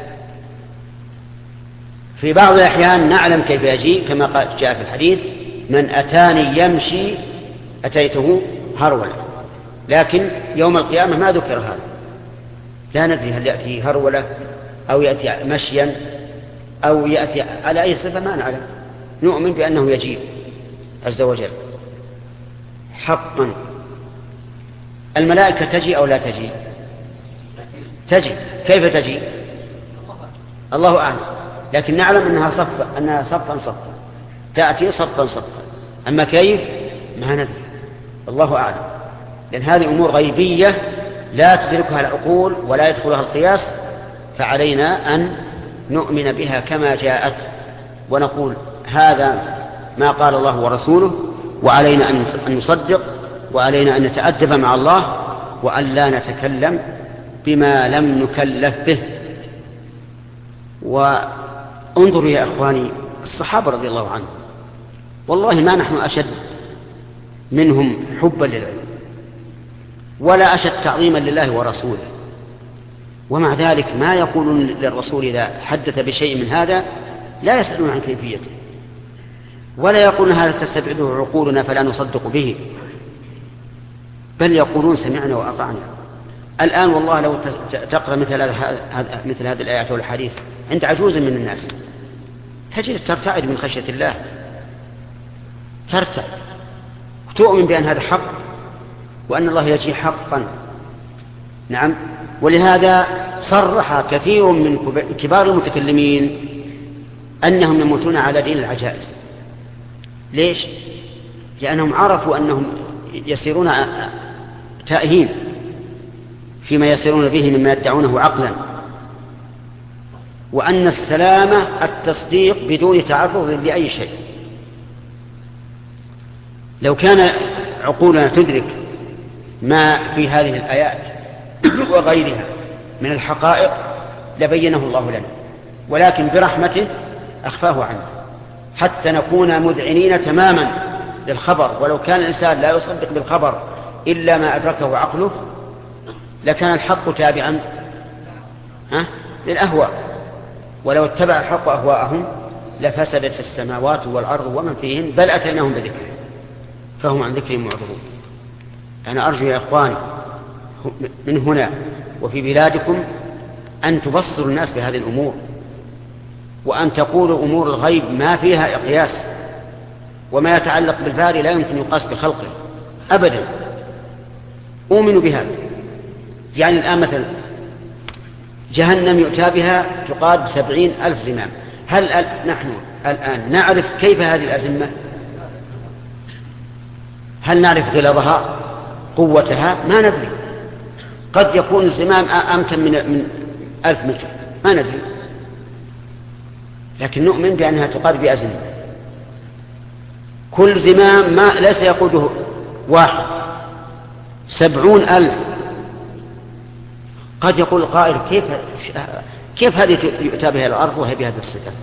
في بعض الأحيان نعلم كيف يجيء، كما قال جاء في الحديث من أتاني يمشي أتيته هرولة. لكن يوم القيامة ما ذكر هذا، لا ندري هل يأتي هرولة أو يأتي مشيا أو يأتي على أي صفة، ما نعلم. نؤمن بأنه يجيء عز وجل حقا. الملائكة تجي أو لا تجي؟ تجي. كيف تجي؟ الله أعلم، لكن نعلم أنها صفا، أنها صفا صفا تأتي صفا صفا. أما كيف ما ندري، الله أعلم، لأن هذه أمور غيبية لا تدركها العقول ولا يدخلها القياس. فعلينا أن نؤمن بها كما جاءت، ونقول هذا ما قال الله ورسوله، وعلينا أن نصدق، وعلينا أن نتأدب مع الله، وأن لا نتكلم بما لم نكلف به. وانظروا يا أخواني الصحابة رضي الله عنهم، والله ما نحن أشد منهم حبا للعلم ولا أشد تعظيما لله ورسوله، ومع ذلك ما يقولون للرسول إذا حدث بشيء من هذا لا يسألون عن كيفيته، ولا يقولون هذا تستبعده عقولنا فلا نصدق به، بل يقولون سمعنا وأطعنا. الآن والله لو تقرأ مثل هذا مثل هذه الآيات والحديث عند عجوز من الناس تجد ترتعد من خشية الله، ترتعد وتؤمن بأن هذا حق وأن الله يجي حقا. نعم، ولهذا صرح كثير من كبار المتكلمين أنهم يموتون على دين العجائز. ليش؟ لأنهم عرفوا أنهم يسيرون تائهين فيما يسيرون به مما يدعونه عقلا، وأن السلامة التصديق بدون تعرض لأي شيء. لو كان عقولنا تدرك ما في هذه الآيات وغيرها من الحقائق لبينه الله لنا، ولكن برحمته أخفاه عنه حتى نكون مذعنين تماما للخبر. ولو كان الإنسان لا يصدق بالخبر إلا ما أدركه عقله لكان الحق تابعا ها للأهواء، ولو اتبع الحق أهواءهم لفسدت السماوات والأرض ومن فيهن، بل أتيناهم بذكر فهم عن ذكرهم معرضون. أنا أرجو يا إخواني من هنا وفي بلادكم أن تبصروا الناس بهذه الأمور، وأن تقولوا أمور الغيب ما فيها إقياس، وما يتعلق بالباري لا يمكن يقاس بخلقه أبدا. أؤمن بهذا. يعني الآن مثلا جهنم يؤتى بها تقاد بسبعين ألف زمام، هل نحن الآن نعرف كيف هذه الأزمة؟ هل نعرف غلظها قوتها؟ ما ندري. قد يكون الزمام أمتن من, من ألف متر ما ندري، لكن نؤمن بأنها تقاد بأزمة. كل زمام ما ليس يقوده واحد، سبعون ألف. قد يقول القائل كيف كيف هذه يؤتى بها الأرض وهي بهذا الصفة؟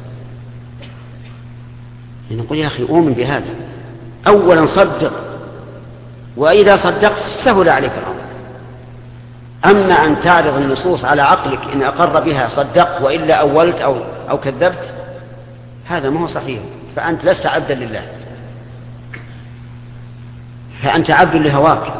نقول يا أخي أؤمن بهذا. أولا صدق، وإذا صدقت سهل عليك الأمر. أما أن تعرض النصوص على عقلك إن أقر بها صدقت وإلا أولت أو, أو كذبت، هذا ما هو صحيح. فأنت لست عبدا لله، فأنت عبد لهواك،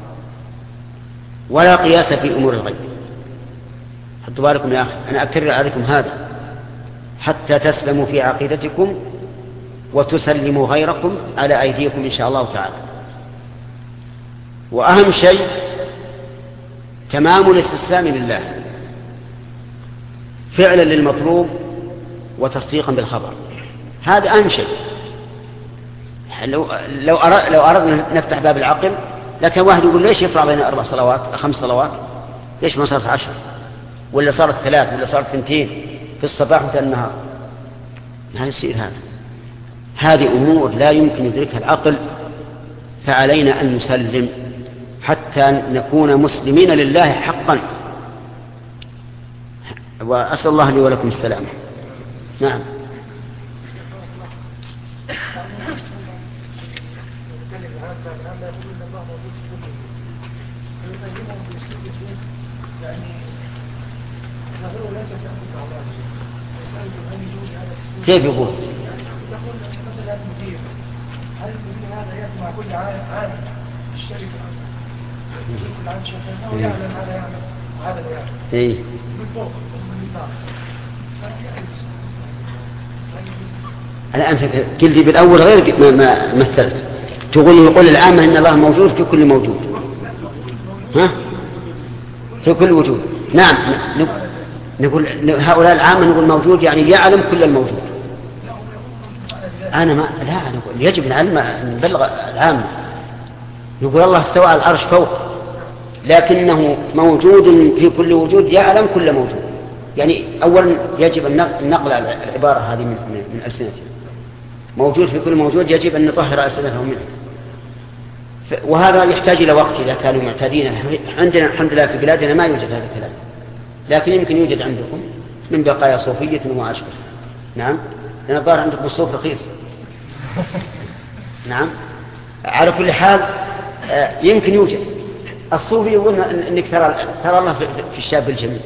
ولا قياس في أمور الغيب. حطوا بالكم يا أخي، أنا أكرر عليكم هذا حتى تسلموا في عقيدتكم وتسلموا غيركم على أيديكم إن شاء الله تعالى. وأهم شيء تمام الاستسلام لله فعلا للمطلوب وتصديقا بالخبر، هذا أهم شيء. لو, لو, أرد لو أردنا نفتح باب العقل لكن واحد يقول ليش يفرض علينا أربع صلوات خمس صلوات، ليش ما صارت عشر ولا صارت ثلاث ولا صارت ثنتين في الصباح وفي النهار؟ ما يصير هذا. هذه أمور لا يمكن يدركها العقل، فعلينا أن نسلم حتى نكون مسلمين لله حقا. وأسأل الله لي ولكم السلامة. نعم. كيف يقول؟ هل المدير هذا يأتي مع كل عام الشركة كل عام شغال أو يعلم هذا يعمل وهذا لا يعمل؟ إيه. من فوق من تحت. أنا أنت قلت بالأول غير ما, ما مثلت. تقول يقول العامة إن الله موجود في كل موجود. ها؟ في كل وجود. نعم. نقول هؤلاء العامة نقول موجود يعني يعلم كل الموجود. أنا ما لا نقول يجب العلم نبلغ العامة. نقول الله استوى على العرش فوق، لكنه موجود في كل وجود يعلم كل موجود. يعني أولا يجب أن نقل العبارة هذه من, من ألسنتنا. موجود في كل موجود يجب أن نطهر ألسنتهم منه. وهذا يحتاج إلى وقت إذا كانوا معتادين. عندنا الحمد لله في بلادنا ما يوجد هذا الكلام، لكن يمكن يوجد عندكم من بقايا صوفية وما أشبه. نعم، لأن الظاهر عندكم الصوف رخيص. نعم، على كل حال يمكن يوجد. الصوفي يقول أنك ترى, ترى الله في الشاب الجميل.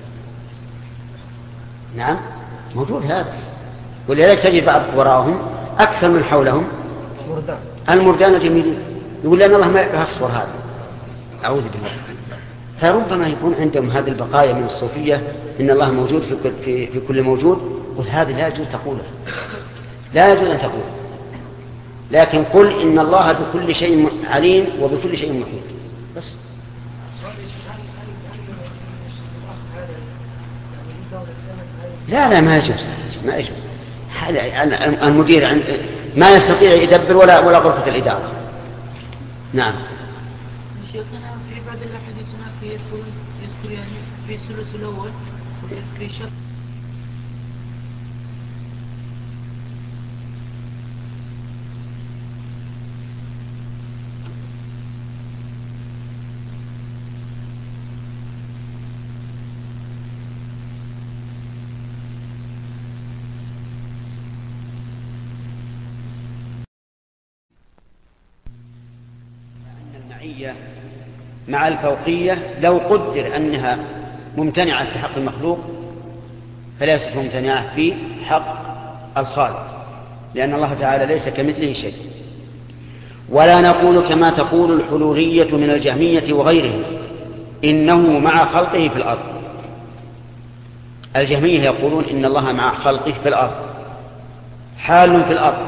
نعم، موجود هذا. ولذلك تجد بعض وراءهم أكثر من حولهم المردان جميلين، يقول لأن الله ما يصفر هذا. أعوذ بالله. فربما يكون عندهم هذه البقايا من الصوفية، إن الله موجود في كل, في, في كل موجود. قل هذه لا يجوز تقولها، لا يجوز أن تقول، لكن قل إن الله بكل شيء عليم وبكل شيء محيط بس. لا لا ما يجوز، ما يجوز. المدير ما يستطيع يدبر ولا ولا غرفة الإدارة. نعم. شيخنا في بعض الأحاديث هناك يذكر يذكر يعني في الثلث الأول ويذكر شرط مع الفوقية لو قدر أنها ممتنعة في حق المخلوق فليست ممتنعة في حق الخالق، لأن الله تعالى ليس كمثله شيء. ولا نقول كما تقول الحلولية من الجهمية وغيرهم إنه مع خلقه في الأرض. الجهمية يقولون إن الله مع خلقه في الأرض، حال في الأرض،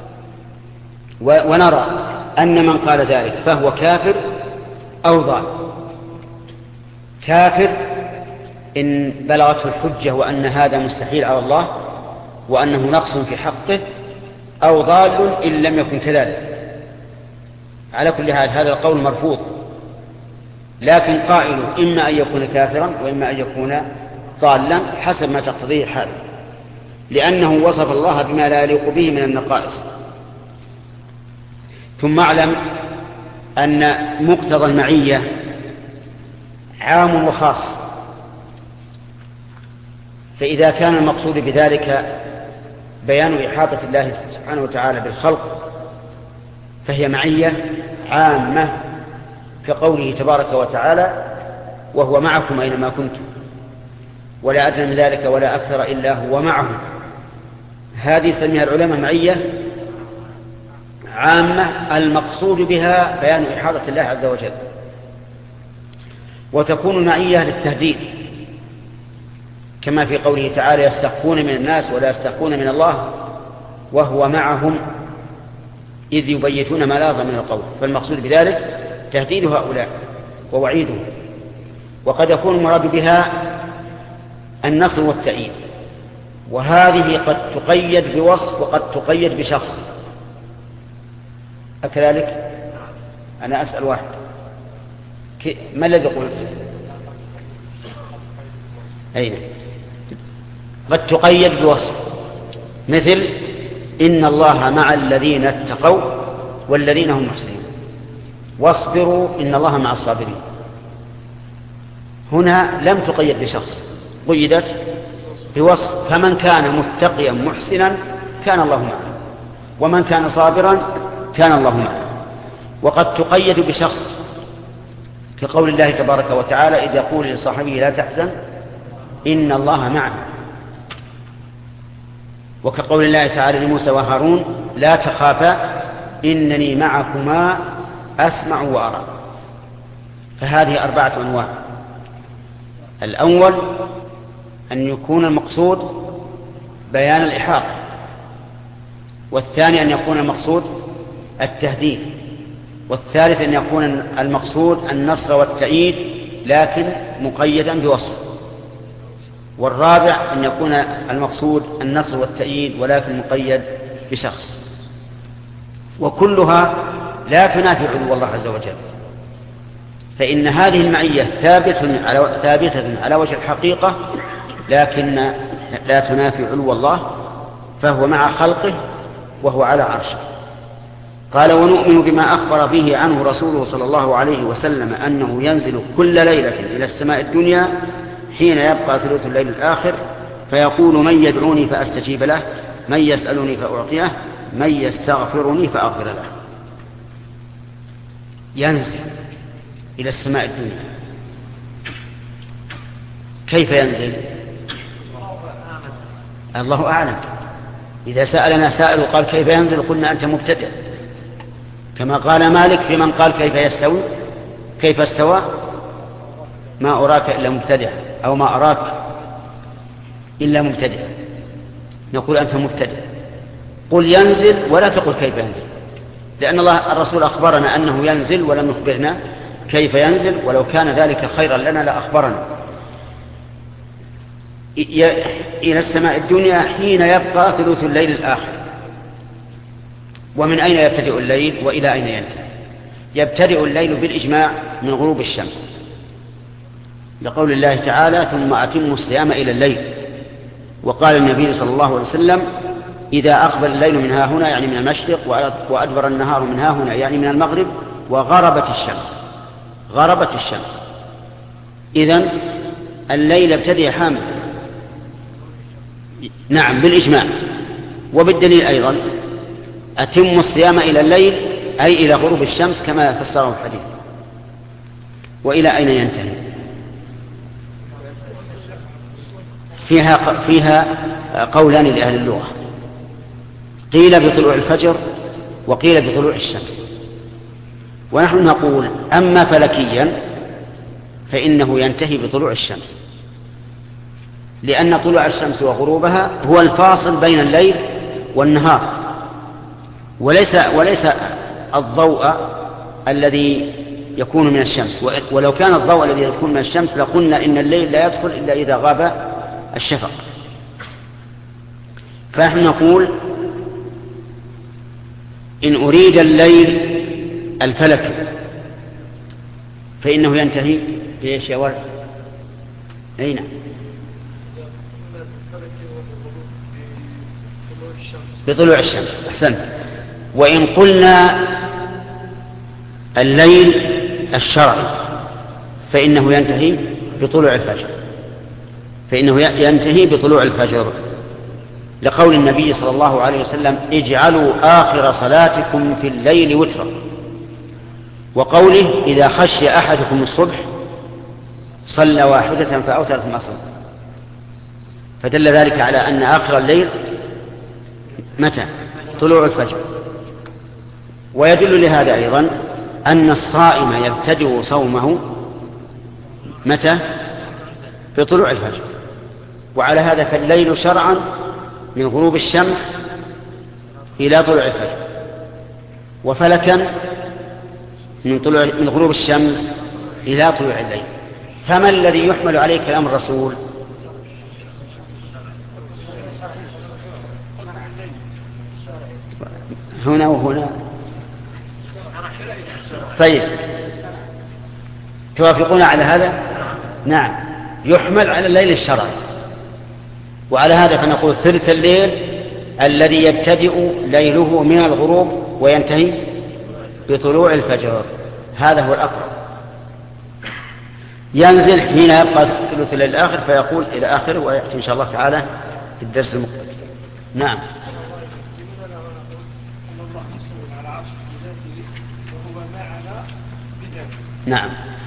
ونرى أن من قال ذلك فهو كافر أو ضال. كافر إن بلغته الحجة وأن هذا مستحيل على الله وأنه نقص في حقه، أو ضال إن لم يكن كذلك. على كل حال هذا القول مرفوض، لكن قائله إما أن يكون كافرا وإما أن يكون ضالا حسب ما تقتضيه الحال، لأنه وصف الله بما لا يليق به من النقائص. ثم اعلم أن مقتضى المعية عام وخاص، فإذا كان المقصود بذلك بيان إحاطة الله سبحانه وتعالى بالخلق فهي معية عامة، كقوله تبارك وتعالى وهو معكم أينما كنتم ولا أدنى من ذلك ولا أكثر إلا هو معهم. هذه سميها العلماء معية عامة المقصود بها بيان إحاطة الله عز وجل. وتكون المعية للتهديد كما في قوله تعالى يستخفون من الناس ولا يستخفون من الله وهو معهم إذ يبيتون ما لا يرضى من القول. فالمقصود بذلك تهديد هؤلاء ووعيدهم. وقد يكون المراد بها النصر والتأييد، وهذه قد تقيد بوصف وقد تقيد بشخص. أكذلك؟ أنا أسأل واحد ما الذي قلت؟ أين؟ قد تقيد بوصف، مثل إن الله مع الذين اتقوا والذين هم محسنون، واصبروا إن الله مع الصابرين. هنا لم تقيد بشخص، قيدت بوصف، فمن كان متقيا محسنا كان الله معه، ومن كان صابرا كان الله معه. وقد تقيد بشخص كقول الله تبارك وتعالى إذ يقول لصاحبه لا تحزن إن الله معنا، وكقول الله تعالى لموسى وهارون لا تخافا إنني معكما أسمع وأرى. فهذه أربعة أنواع. الأول أن يكون المقصود بيان الإحاطة، والثاني أن يكون المقصود التهديد، والثالث أن يكون المقصود النصر والتأييد لكن مقيدا بوصف، والرابع أن يكون المقصود النصر والتأييد ولكن مقيد بشخص. وكلها لا تنافي علو الله عز وجل، فإن هذه المعية ثابتة على, ثابتة على وجه الحقيقة، لكن لا تنافي علو الله، فهو مع خلقه وهو على عرشه. قال ونؤمن بما أخبر به عنه رسوله صلى الله عليه وسلم أنه ينزل كل ليلة إلى السماء الدنيا حين يبقى ثلث الليل الآخر فيقول من يدعوني فأستجيب له، من يسألني فأعطيه، من يستغفرني فأغفر له. ينزل إلى السماء الدنيا. كيف ينزل؟ الله أعلم. إذا سألنا سائل وقال كيف ينزل قلنا أنت مبتدئ، كما قال مالك في من قال كيف يستوي كيف استوى ما أراك إلا مبتدئ، أو ما أراك إلا مبتدئ. نقول أنت مبتدئ. قل ينزل ولا تقل كيف ينزل، لأن الله الرسول أخبرنا أنه ينزل ولم يخبرنا كيف ينزل، ولو كان ذلك خيرا لنا لأخبرنا. إلى السماء الدنيا حين يبقى ثلث الليل الآخر. ومن أين يبتدئ الليل وإلى أين ينتهي؟ يبتدئ الليل بالإجماع من غروب الشمس، لقول الله تعالى ثم أتموا الصيام إلى الليل. وقال النبي صلى الله عليه وسلم إذا أقبل الليل من ها هنا يعني من المشرق، وأدبر النهار من ها هنا يعني من المغرب، وغربت الشمس. غربت الشمس. إذن الليل ابتدئ حامل. نعم بالإجماع. وبالدليل أيضا أتم الصيام إلى الليل أي إلى غروب الشمس كما فسره الحديث. وإلى أين ينتهي؟ فيها, فيها قولان لأهل اللغة، قيل بطلوع الفجر وقيل بطلوع الشمس. ونحن نقول أما فلكيا فإنه ينتهي بطلوع الشمس، لأن طلوع الشمس وغروبها هو الفاصل بين الليل والنهار، وليس, وليس الضوء الذي يكون من الشمس. ولو كان الضوء الذي يكون من الشمس لقلنا إن الليل لا يدخل إلا إذا غاب الشفق. فنحن نقول إن أريد الليل الفلك فإنه ينتهي بإيش يا ولد؟ أين؟ بطلوع الشمس. أحسنت. وإن قلنا الليل الشرعي فإنه ينتهي بطلوع الفجر، فإنه ينتهي بطلوع الفجر، لقول النبي صلى الله عليه وسلم اجعلوا آخر صلاتكم في الليل وترا، وقوله إذا خشي أحدكم الصبح صلى واحدة فأوتر ثم صلى. فدل ذلك على أن آخر الليل متى؟ طلوع الفجر. ويدل لهذا أيضا أن الصائم يبتدئ صومه متى؟ في طلوع الفجر. وعلى هذا فالليل شرعا من غروب الشمس إلى طلوع الفجر، وفلكا من, طلوع من غروب الشمس إلى طلوع الليل. فما الذي يحمل عليه كلام الرسول؟ هنا وهنا. طيب توافقون على هذا؟ نعم، يحمل على الليل الشرعي. وعلى هذا فنقول ثلث الليل الذي يبتدئ ليله من الغروب وينتهي بطلوع الفجر، هذا هو الأقرب. ينزل حين يبقى ثلث الليل الآخر فيقول إلى آخره، ويأتي إن شاء الله تعالى في الدرس المقبل. نعم. نعم.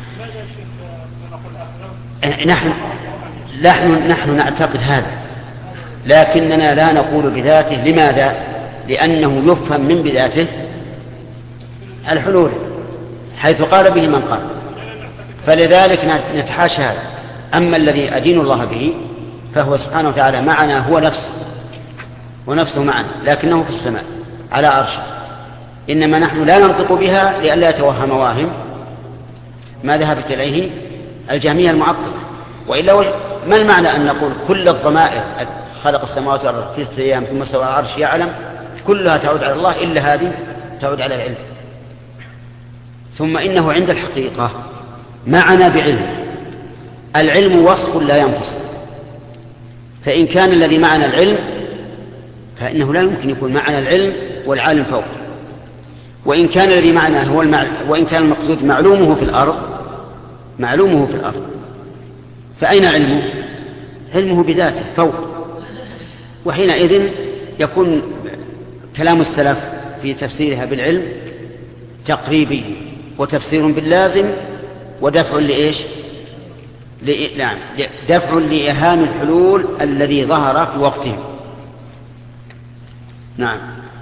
نحن نحن نحن نعتقد هذا، لكننا لا نقول بذاته. لماذا؟ لأنه يفهم من بذاته الحلول حيث قال به من قال، فلذلك نتحاشى هذا. أما الذي أدين الله به فهو سبحانه وتعالى معنا، هو نفسه ونفسه معنا، لكنه في السماء على عرشه. إنما نحن لا ننطق بها لئلا يتوهم واهم ما ذهبت إليه الجهمية المعطلة. وإلا ما المعنى أن نقول كل الضمائر خلق السماوات والأرض في ستة أيام ثم استوى على العرش يعلم كلها تعود على الله إلا هذه تعود على العلم؟ ثم إنه عند الحقيقة معنا بعلم. العلم وصف لا ينفصل، فإن كان الذي معنا العلم فإنه لا يمكن يكون معنا العلم والعالم فوق. وإن كان الذي معناه هو المع... وإن كان المقصود معلومه في الأرض معلومه في الأرض فأين علمه؟ علمه بذاته فوق. وحينئذ يكون كلام السلف في تفسيرها بالعلم تقريبي وتفسير باللازم ودفع لإيش؟ ل... نعم دفع لإهام الحلول الذي ظهر في وقته. نعم.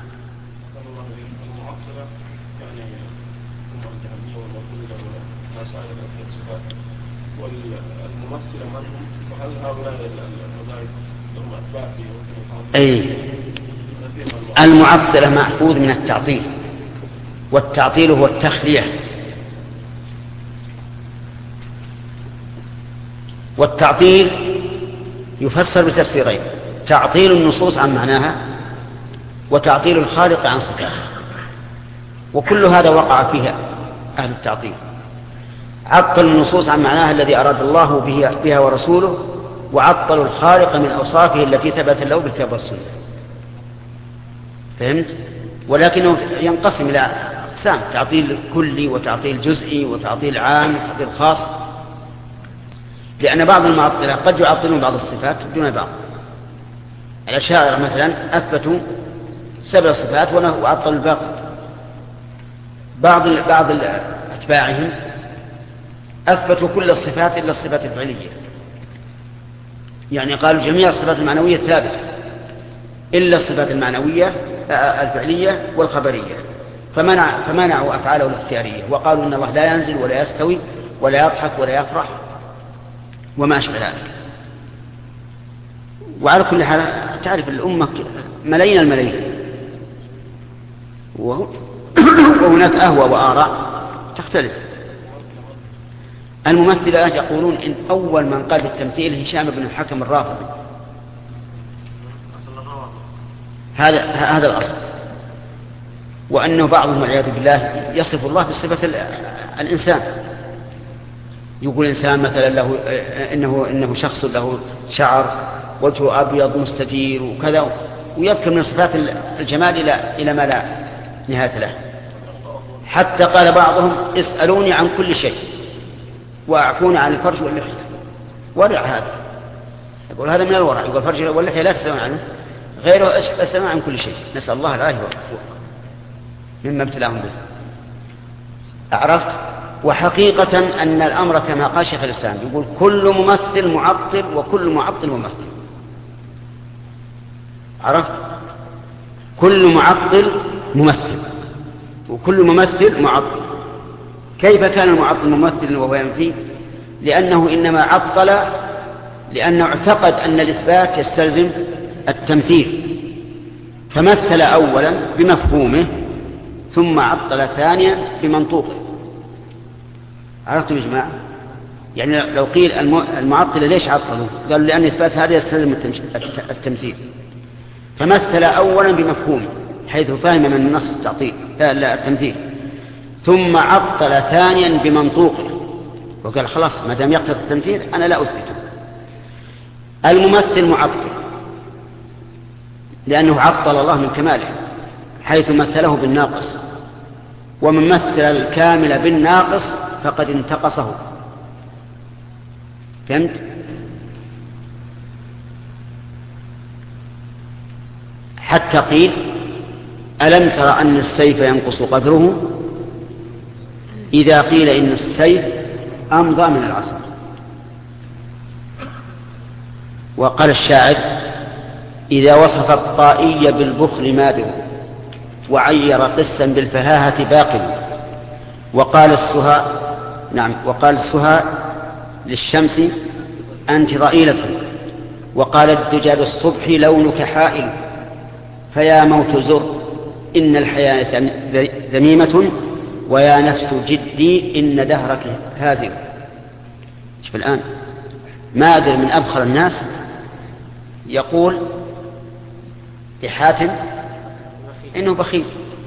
والممثل منهم وهل هؤلاء الوظائف لهم أتباع في أي المعطلة محفوظ من التعطيل، والتعطيل هو التخلية، والتعطيل يفسر بتفسيرين: تعطيل النصوص عن معناها وتعطيل الخالق عن صفاته. وكل هذا وقع فيها أهل التعطيل، عطل النصوص عن معناها الذي أراد الله بها ورسوله، وعطلوا الخالق من أوصافه التي ثبت له بالكتاب والسنة. فهمت؟ ولكنه ينقسم إلى أقسام: تعطيل كلي وتعطيل جزئي وتعطيل عام وتعطيل خاص، لأن بعض المعطلة قد يعطلون بعض الصفات دون بعض. الأشاعرة مثلا أثبتوا سبع صفات وعطلوا الباقي. بعض بعض أتباعهم أثبتوا كل الصفات إلا الصفات الفعلية، يعني قالوا جميع الصفات المعنوية ثابتة إلا الصفات المعنوية الفعلية والخبرية، فمنع فمنعوا أفعاله الاختيارية، وقالوا إن الله لا ينزل ولا يستوي ولا يضحك ولا يفرح وما أشبه ذلك. وعلى كل حال تعرف الأمة ملايين الملايين، وهناك أهوى وآراء تختلف. الممثلة يقولون إن أول من قال بالتمثيل هشام بن الحكم الرافضي، هذا هذا الأصل، وأنه بعضهم والعياذ بالله يصف الله بصفة الإنسان، يقول إنسان مثلا له إنه إنه شخص له شعر وجهه أبيض مستدير وكذا، ويذكر من صفات الجمال إلى إلى ما لا نهاية له. حتى قال بعضهم: اسألوني عن كل شيء وأعفوني عن الفرج واللحية. ورع هذا، يقول هذا من الورع، يقول الفرج واللحية لا تسألون عنه، غيره اسألون عن كل شيء. نسأل الله العافية مما ابتلاهم به. أعرفت؟ وحقيقة أن الأمر كما قال شيخ الإسلام، يقول كل ممثل معطل وكل معطل ممثل. عرفت؟ كل معطل ممثل وكل ممثل معطل. كيف كان المعطل ممثلا وهو ينفي؟ لأنه إنما عطل لأنه اعتقد أن الإثبات يستلزم التمثيل، فمثل أولا بمفهومه ثم عطل ثانيا بمنطوقه. عرفتم يا جماعة؟ يعني لو قيل المعطل ليش عطلوا؟ قالوا لأن إثبات هذا يستلزم التمثيل، فمثل أولا بمفهومه حيث فهم من النص التعطيل لا التمثيل، ثم عطل ثانيا بمنطوقه وقال خلاص ما دام يقتضي التمثيل أنا لا أثبته. الممثل معطل لأنه عطل الله من كماله حيث مثله بالناقص، ومن مثل الكامل بالناقص فقد انتقصه. فهمت؟ حتى قيل: ألم تر أن السيف ينقص قدره إذا قيل إن السيف أمضى من العصر. وقال الشاعر: إذا وصف الطائي بالبخل مادر وعير قسا بالفهاهة باقل. وقال السهاء نعم وقال السهاء للشمس: أنت ضئيلة. وقال الدجى بالصبح: لونك حائل. فيا موت زر إن الحياة ذميمة، ويا نفس جدي إن دهرك هازل. شوف الآن مادر من أبخل الناس يقول لحاتم إنه بخيل.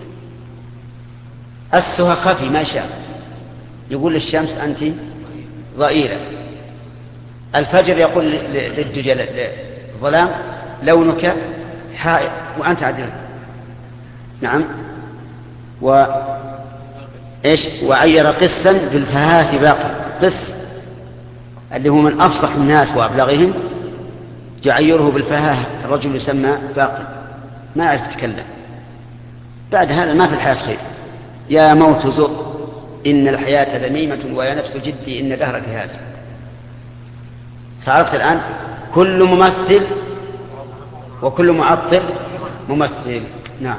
السهى خفي ما شاء، يقول للشمس أنت ضئيلة. الفجر يقول للدجى للظلام: لونك حائل وأنت عدل. نعم. و إيش وعير قسا بالفهاة باقي. قس اللي هو من أفصح الناس وأبلغهم يعيره بالفهاة، الرجل يسمى باقي ما يعرف يتكلم. بعد هذا ما في الحياة خير. يا موت زر إن الحياة ذميمة ويا نفس جدي إن دهرك هذا. فعرفت الآن كل ممثل وكل معطل ممثل. نعم.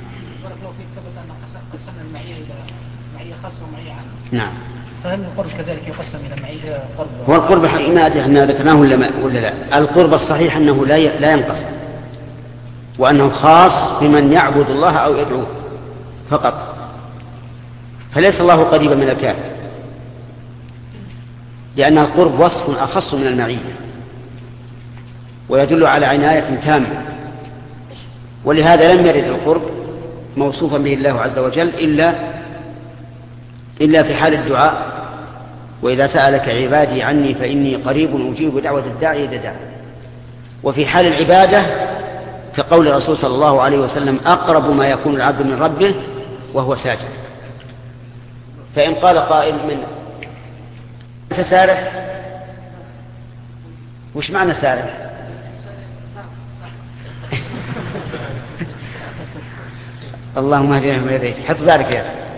نعم. فهل القرب كذلك يقسم إلى معية قرب؟ هو القرب ما أدري احنا ذكرناه ولا, ولا لا. القرب الصحيح أنه لا لا ينقسم، وأنه خاص بمن يعبد الله أو يدعوه فقط، فليس الله قريبا من الكافر، لأن القرب وصف أخص من المعية ويدل على عناية تامة، ولهذا لم يرد القرب موصوفا به الله عز وجل إلا إلا في حال الدعاء. وإذا سألك عبادي عني فإني قريب أجيب دعوة الداعي إذا دعا. وفي حال العبادة كقول الرسول صلى الله عليه وسلم أقرب ما يكون العبد من ربه وهو ساجد. فإن قال قائل من أنت سارح، وش معنى سارح؟ اللهم اهدنا فيمن هديت. حط ذلك يا أخي.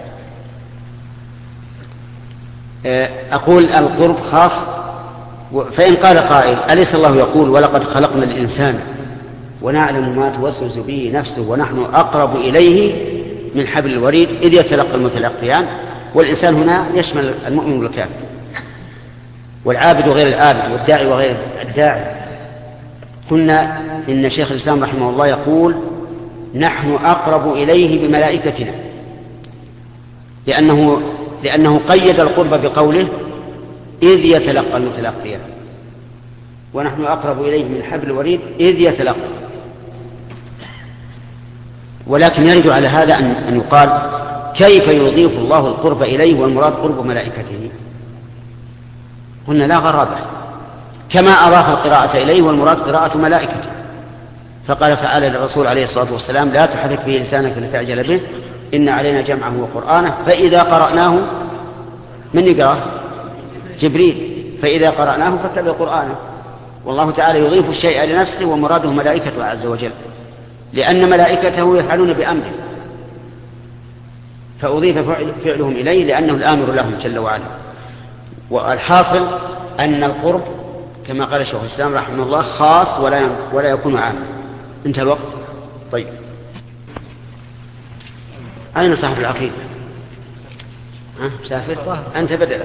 أقول القرب خاص. فإن قال قائل أليس الله يقول ولقد خلقنا الإنسان ونعلم ما توسوس به نفسه ونحن أقرب إليه من حبل الوريد إذ يتلقى المتلقيان. والإنسان هنا يشمل المؤمن والكافر والعابد وغير العابد والداعي وغير الداعي. قلنا إن شيخ الإسلام رحمه الله يقول نحن أقرب إليه بملائكتنا، لأنه لأنه قيد القرب بقوله إذ يتلقى المتلقيان، ونحن أقرب إليه من حبل الوريد إذ يتلقى. ولكن يرد على هذا أن يقال كيف يضيف الله القرب إليه والمراد قرب ملائكته؟ قلنا لا غرابة، كما أضاف القراءة إليه والمراد قراءة ملائكته. فقال تعالى للرسول عليه الصلاة والسلام لا تحرك به لسانك لتعجل به إن علينا جمعه وقرآنه فإذا قرأناه من يقرأ؟ جبريل. فإذا قرأناه فاتبع قرآنه. والله تعالى يضيف الشيء لنفسه ومراده ملائكته عز وجل، لأن ملائكته يفعلون بأمره، فأضيف فعلهم إليه لأنه الآمر لهم جل وعلا. والحاصل أن القرب كما قال شيخ الإسلام رحمه الله خاص ولا ولا يكون عاما. انتهى الوقت. طيب أين صاحب العقيدة؟ ها مسافر؟ أنت بدأ.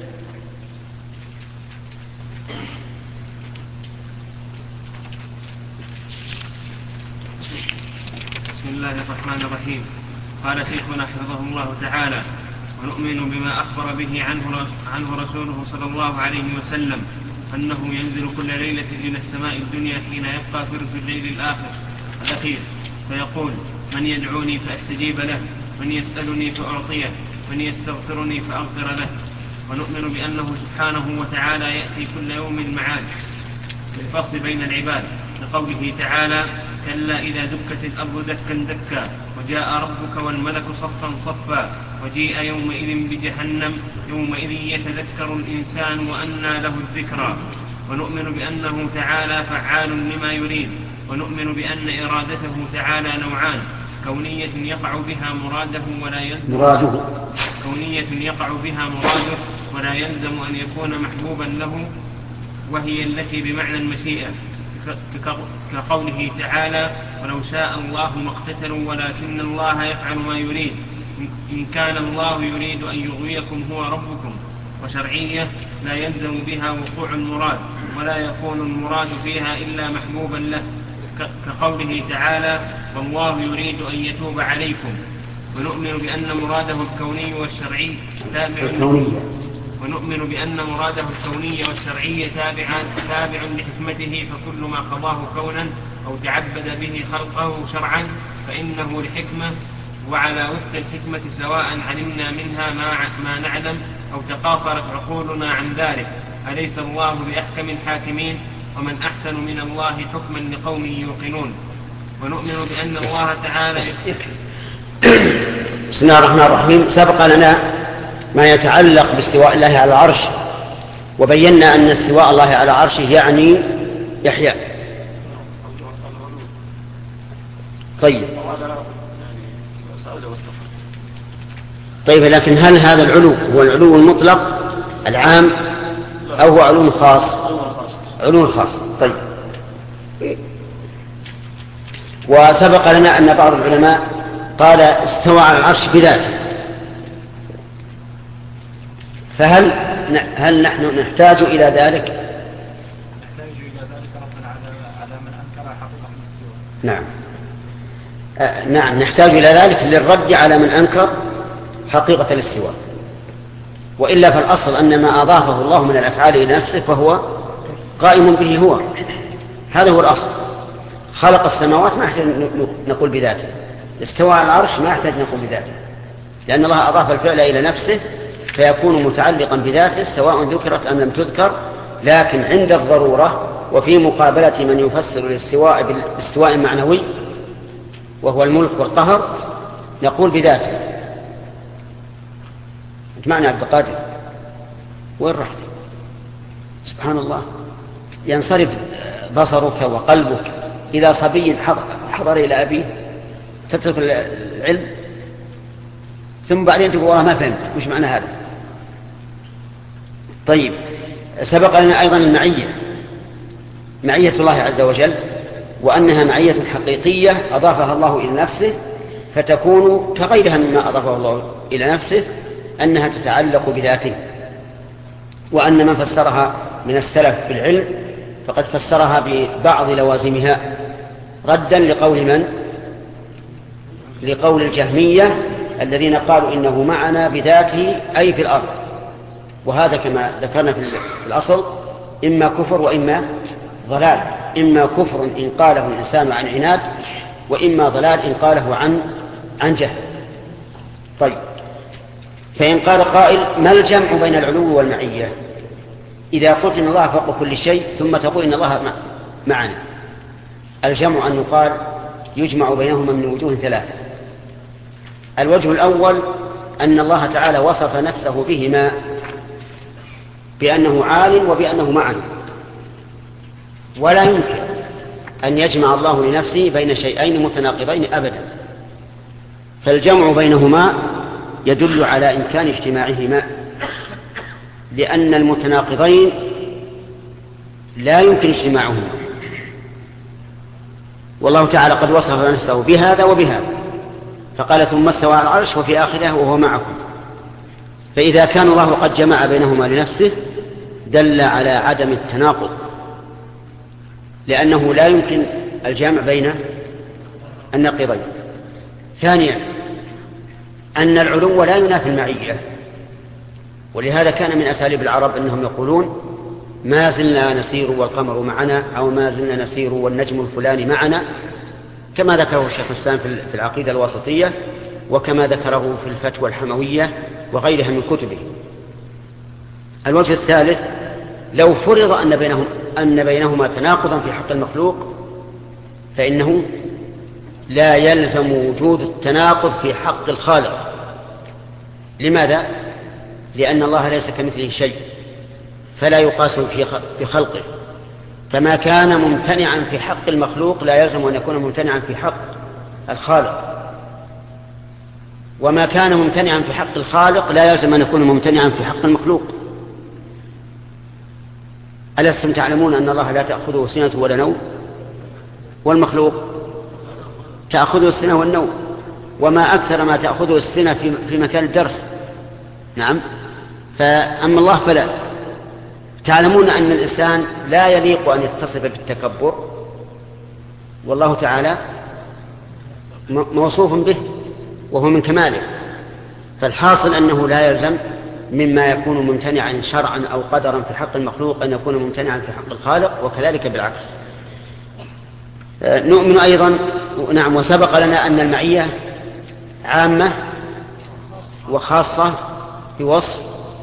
بسم الله الرحمن الرحيم. قال شيخنا حفظه الله تعالى ونؤمن بما أخبر به عنه, عنه رسوله صلى الله عليه وسلم أنه ينزل كل ليلة إلى السماء الدنيا حين يبقى ثلث الليل الآخر الأخير فيقول من يدعوني فأستجيب له، من يسألني فأعطيه، من يستغفرني فأغفر له. ونؤمن بأنه سبحانه وتعالى يأتي كل يوم المعاد بالفصل بين العباد لقوله تعالى كلا إذا دكت الأرض دكا دكا وجاء ربك والملك صفا صفا وجيء يومئذ بجهنم يومئذ يتذكر الإنسان وأنى له الذكرى. ونؤمن بأنه تعالى فعال لما يريد. ونؤمن بأن إرادته تعالى نوعان كونية يقع بها مراده ولا يلزم مراده كونية يقع بها مراده ولا يلزم أن يكون محبوبا له، وهي التي بمعنى المشيئة كقوله تعالى ولو شاء الله ما اقتتلوا ولكن الله يفعل ما يريد إن كان الله يريد أن يغويكم هو ربكم. وشرعية لا يلزم بها وقوع المراد ولا يكون المراد فيها إلا محبوبا له كقوله تعالى والله يريد أن يتوب عليكم. ونؤمن بأن مراده الكوني والشرعي تابع ونؤمن بأن مراده الكوني والشرعي تابع تابع لحكمته، فكل ما قضاه كونا أو تعبد به خلقه شرعا فإنه لحكمة وعلى وفق الحكمة سواء علمنا منها ما, ما نعلم أو تقاصرت عقولنا عن ذلك. أليس الله بأحكم الحاكمين ومن أحسن من الله حكما لقوم يوقنون. ونؤمن بأن الله تعالى بسم الله الرحمن الرحيم. سبق لنا ما يتعلق باستواء الله على العرش، وبينا أن استواء الله على عرشه يعني يحيى. طيب طيب لكن هل هذا العلو هو العلو المطلق العام أو هو علو خاص؟ علو خاص. طيب وسبق لنا أن بعض العلماء قال استوى على العرش بذاته، فهل هل نحن نحتاج إلى ذلك؟ نحتاج إلى ذلك ربنا على من أنكر حقيقة الاستواء. نعم آه نعم نحتاج إلى ذلك للرد على من أنكر حقيقة الاستواء، وإلا فالأصل أن ما أضافه الله من الأفعال إلى نفسه فهو قائم به هو، هذا هو الأصل. خلق السماوات ما يحتاج نقول بذاته، استوى على العرش ما يحتاج نقول بذاته، لأن الله أضاف الفعل إلى نفسه فيكون متعلقا بذاته سواء ذكرت أم لم تذكر. لكن عند الضرورة وفي مقابلة من يفسر الاستواء بالاستواء معنوي وهو الملك والقهر نقول بذاته. انت معنى عبد القادر وين رحت؟ سبحان الله، ينصرف بصرك وقلبك إلى صبي حضر إلى أبيه تترك العلم ثم بعدين تقول والله ما فهمت وش معنى هذا. طيب سبق لنا أيضا المعية، معية الله عز وجل، وأنها معية حقيقية أضافها الله إلى نفسه فتكون كغيرها مما أضافه الله إلى نفسه، أنها تتعلق بذاته. وأن من فسرها من السلف في العلم فقد فسرها ببعض لوازمها ردا لقول من؟ لقول الجهمية الذين قالوا إنه معنا بذاته أي في الأرض، وهذا كما ذكرنا في الأصل إما كفر وإما ضلال، إما كفر إن قاله الإنسان عن عناد، وإما ضلال إن قاله عن عن جهل. طيب فإن قال قائل ما الجمع بين العلو والمعية؟ إذا قلت إن الله فوق كل شيء ثم تقول إن الله معنا، الجمع أن يقال يجمع بينهما من وجوه ثلاثة. الوجه الأول أن الله تعالى وصف نفسه بهما بأنه عال وبأنه معنا، ولا يمكن أن يجمع الله لنفسه بين شيئين متناقضين أبدا، فالجمع بينهما يدل على إمكان اجتماعهما، لأن المتناقضين لا يمكن اجتماعهما، والله تعالى قد وصف نفسه بهذا وبهذا فقال ثم استوى على العرش وفي آخره وهو معكم. فإذا كان الله قد جمع بينهما لنفسه دل على عدم التناقض، لأنه لا يمكن الجمع بين النقيضين. ثانيا أن العلو لا ينافي المعية، ولهذا كان من أساليب العرب أنهم يقولون ما زلنا نسير والقمر معنا، أو ما زلنا نسير والنجم الفلاني معنا، كما ذكره الشيخ الإسلام في العقيدة الواسطية، وكما ذكره في الفتوى الحموية وغيرها من كتبه. الوجه الثالث لو فرض أن بينهم أن بينهما تناقضا في حق المخلوق فإنه لا يلزم وجود التناقض في حق الخالق. لماذا؟ لأن الله ليس كمثله شيء فلا يقاس في خلقه، فما كان ممتنعا في حق المخلوق لا يلزم أن يكون ممتنعا في حق الخالق، وما كان ممتنعا في حق الخالق لا يلزم أن يكون ممتنعا في حق المخلوق. ألستم تعلمون أن الله لا تأخذه سنة ولا نوم، والمخلوق تأخذه السنة والنوم، وما أكثر ما تأخذه السنة في مكان الدرس. نعم، فأما الله فلا. تعلمون أن الإنسان لا يليق أن يتصف بالتكبر، والله تعالى موصوف به وهو من كماله، فالحاصل أنه لا يلزم مما يكون ممتنعا شرعا أو قدرا في حق المخلوق أن يكون ممتنعا في حق الخالق، وكذلك بالعكس. نؤمن أيضا نعم وسبق لنا أن المعية عامة وخاصة بوصف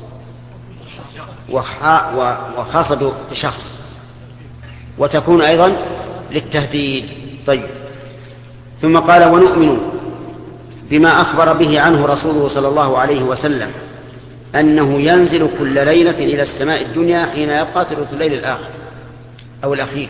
وخاصة بشخص، وتكون أيضا للتهديد. طيب ثم قال ونؤمن بما أخبر به عنه رسوله صلى الله عليه وسلم أنه ينزل كل ليلة إلى السماء الدنيا حين يبقى ثلث الليل الآخر أو الأخير.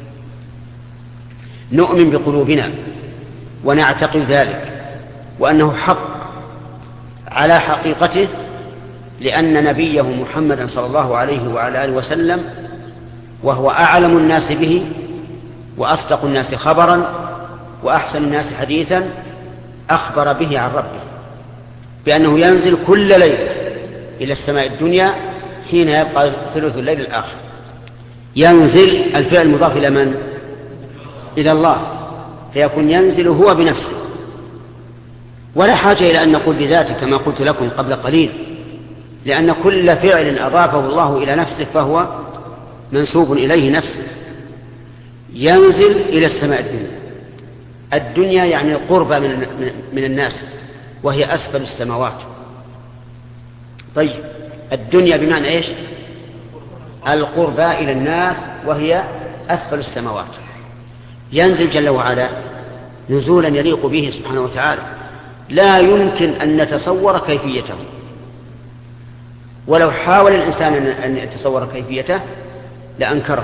نؤمن بقلوبنا ونعتقد ذلك وأنه حق على حقيقته، لأن نبيه محمدا صلى الله عليه وعلى آله وسلم وهو أعلم الناس به وأصدق الناس خبرا وأحسن الناس حديثا أخبر به عن ربه بأنه ينزل كل ليلة إلى السماء الدنيا حين يبقى ثلث الليل الآخر. ينزل الفعل مضاف إلى من؟ إلى الله، فيكون ينزل هو بنفسه، ولا حاجة إلى أن نقول بذاته كما قلت لكم قبل قليل، لأن كل فعل أضافه الله إلى نفسه فهو منسوب إليه نفسه. ينزل إلى السماء الدنيا. الدنيا يعني القربة من, من الناس، وهي أسفل السماوات. طيب الدنيا بمعنى إيش؟ القربة إلى الناس وهي أسفل السماوات. ينزل جل وعلا نزولا يليق به سبحانه وتعالى، لا يمكن أن نتصور كيفيته، ولو حاول الإنسان أن يتصور كيفيته لأنكره.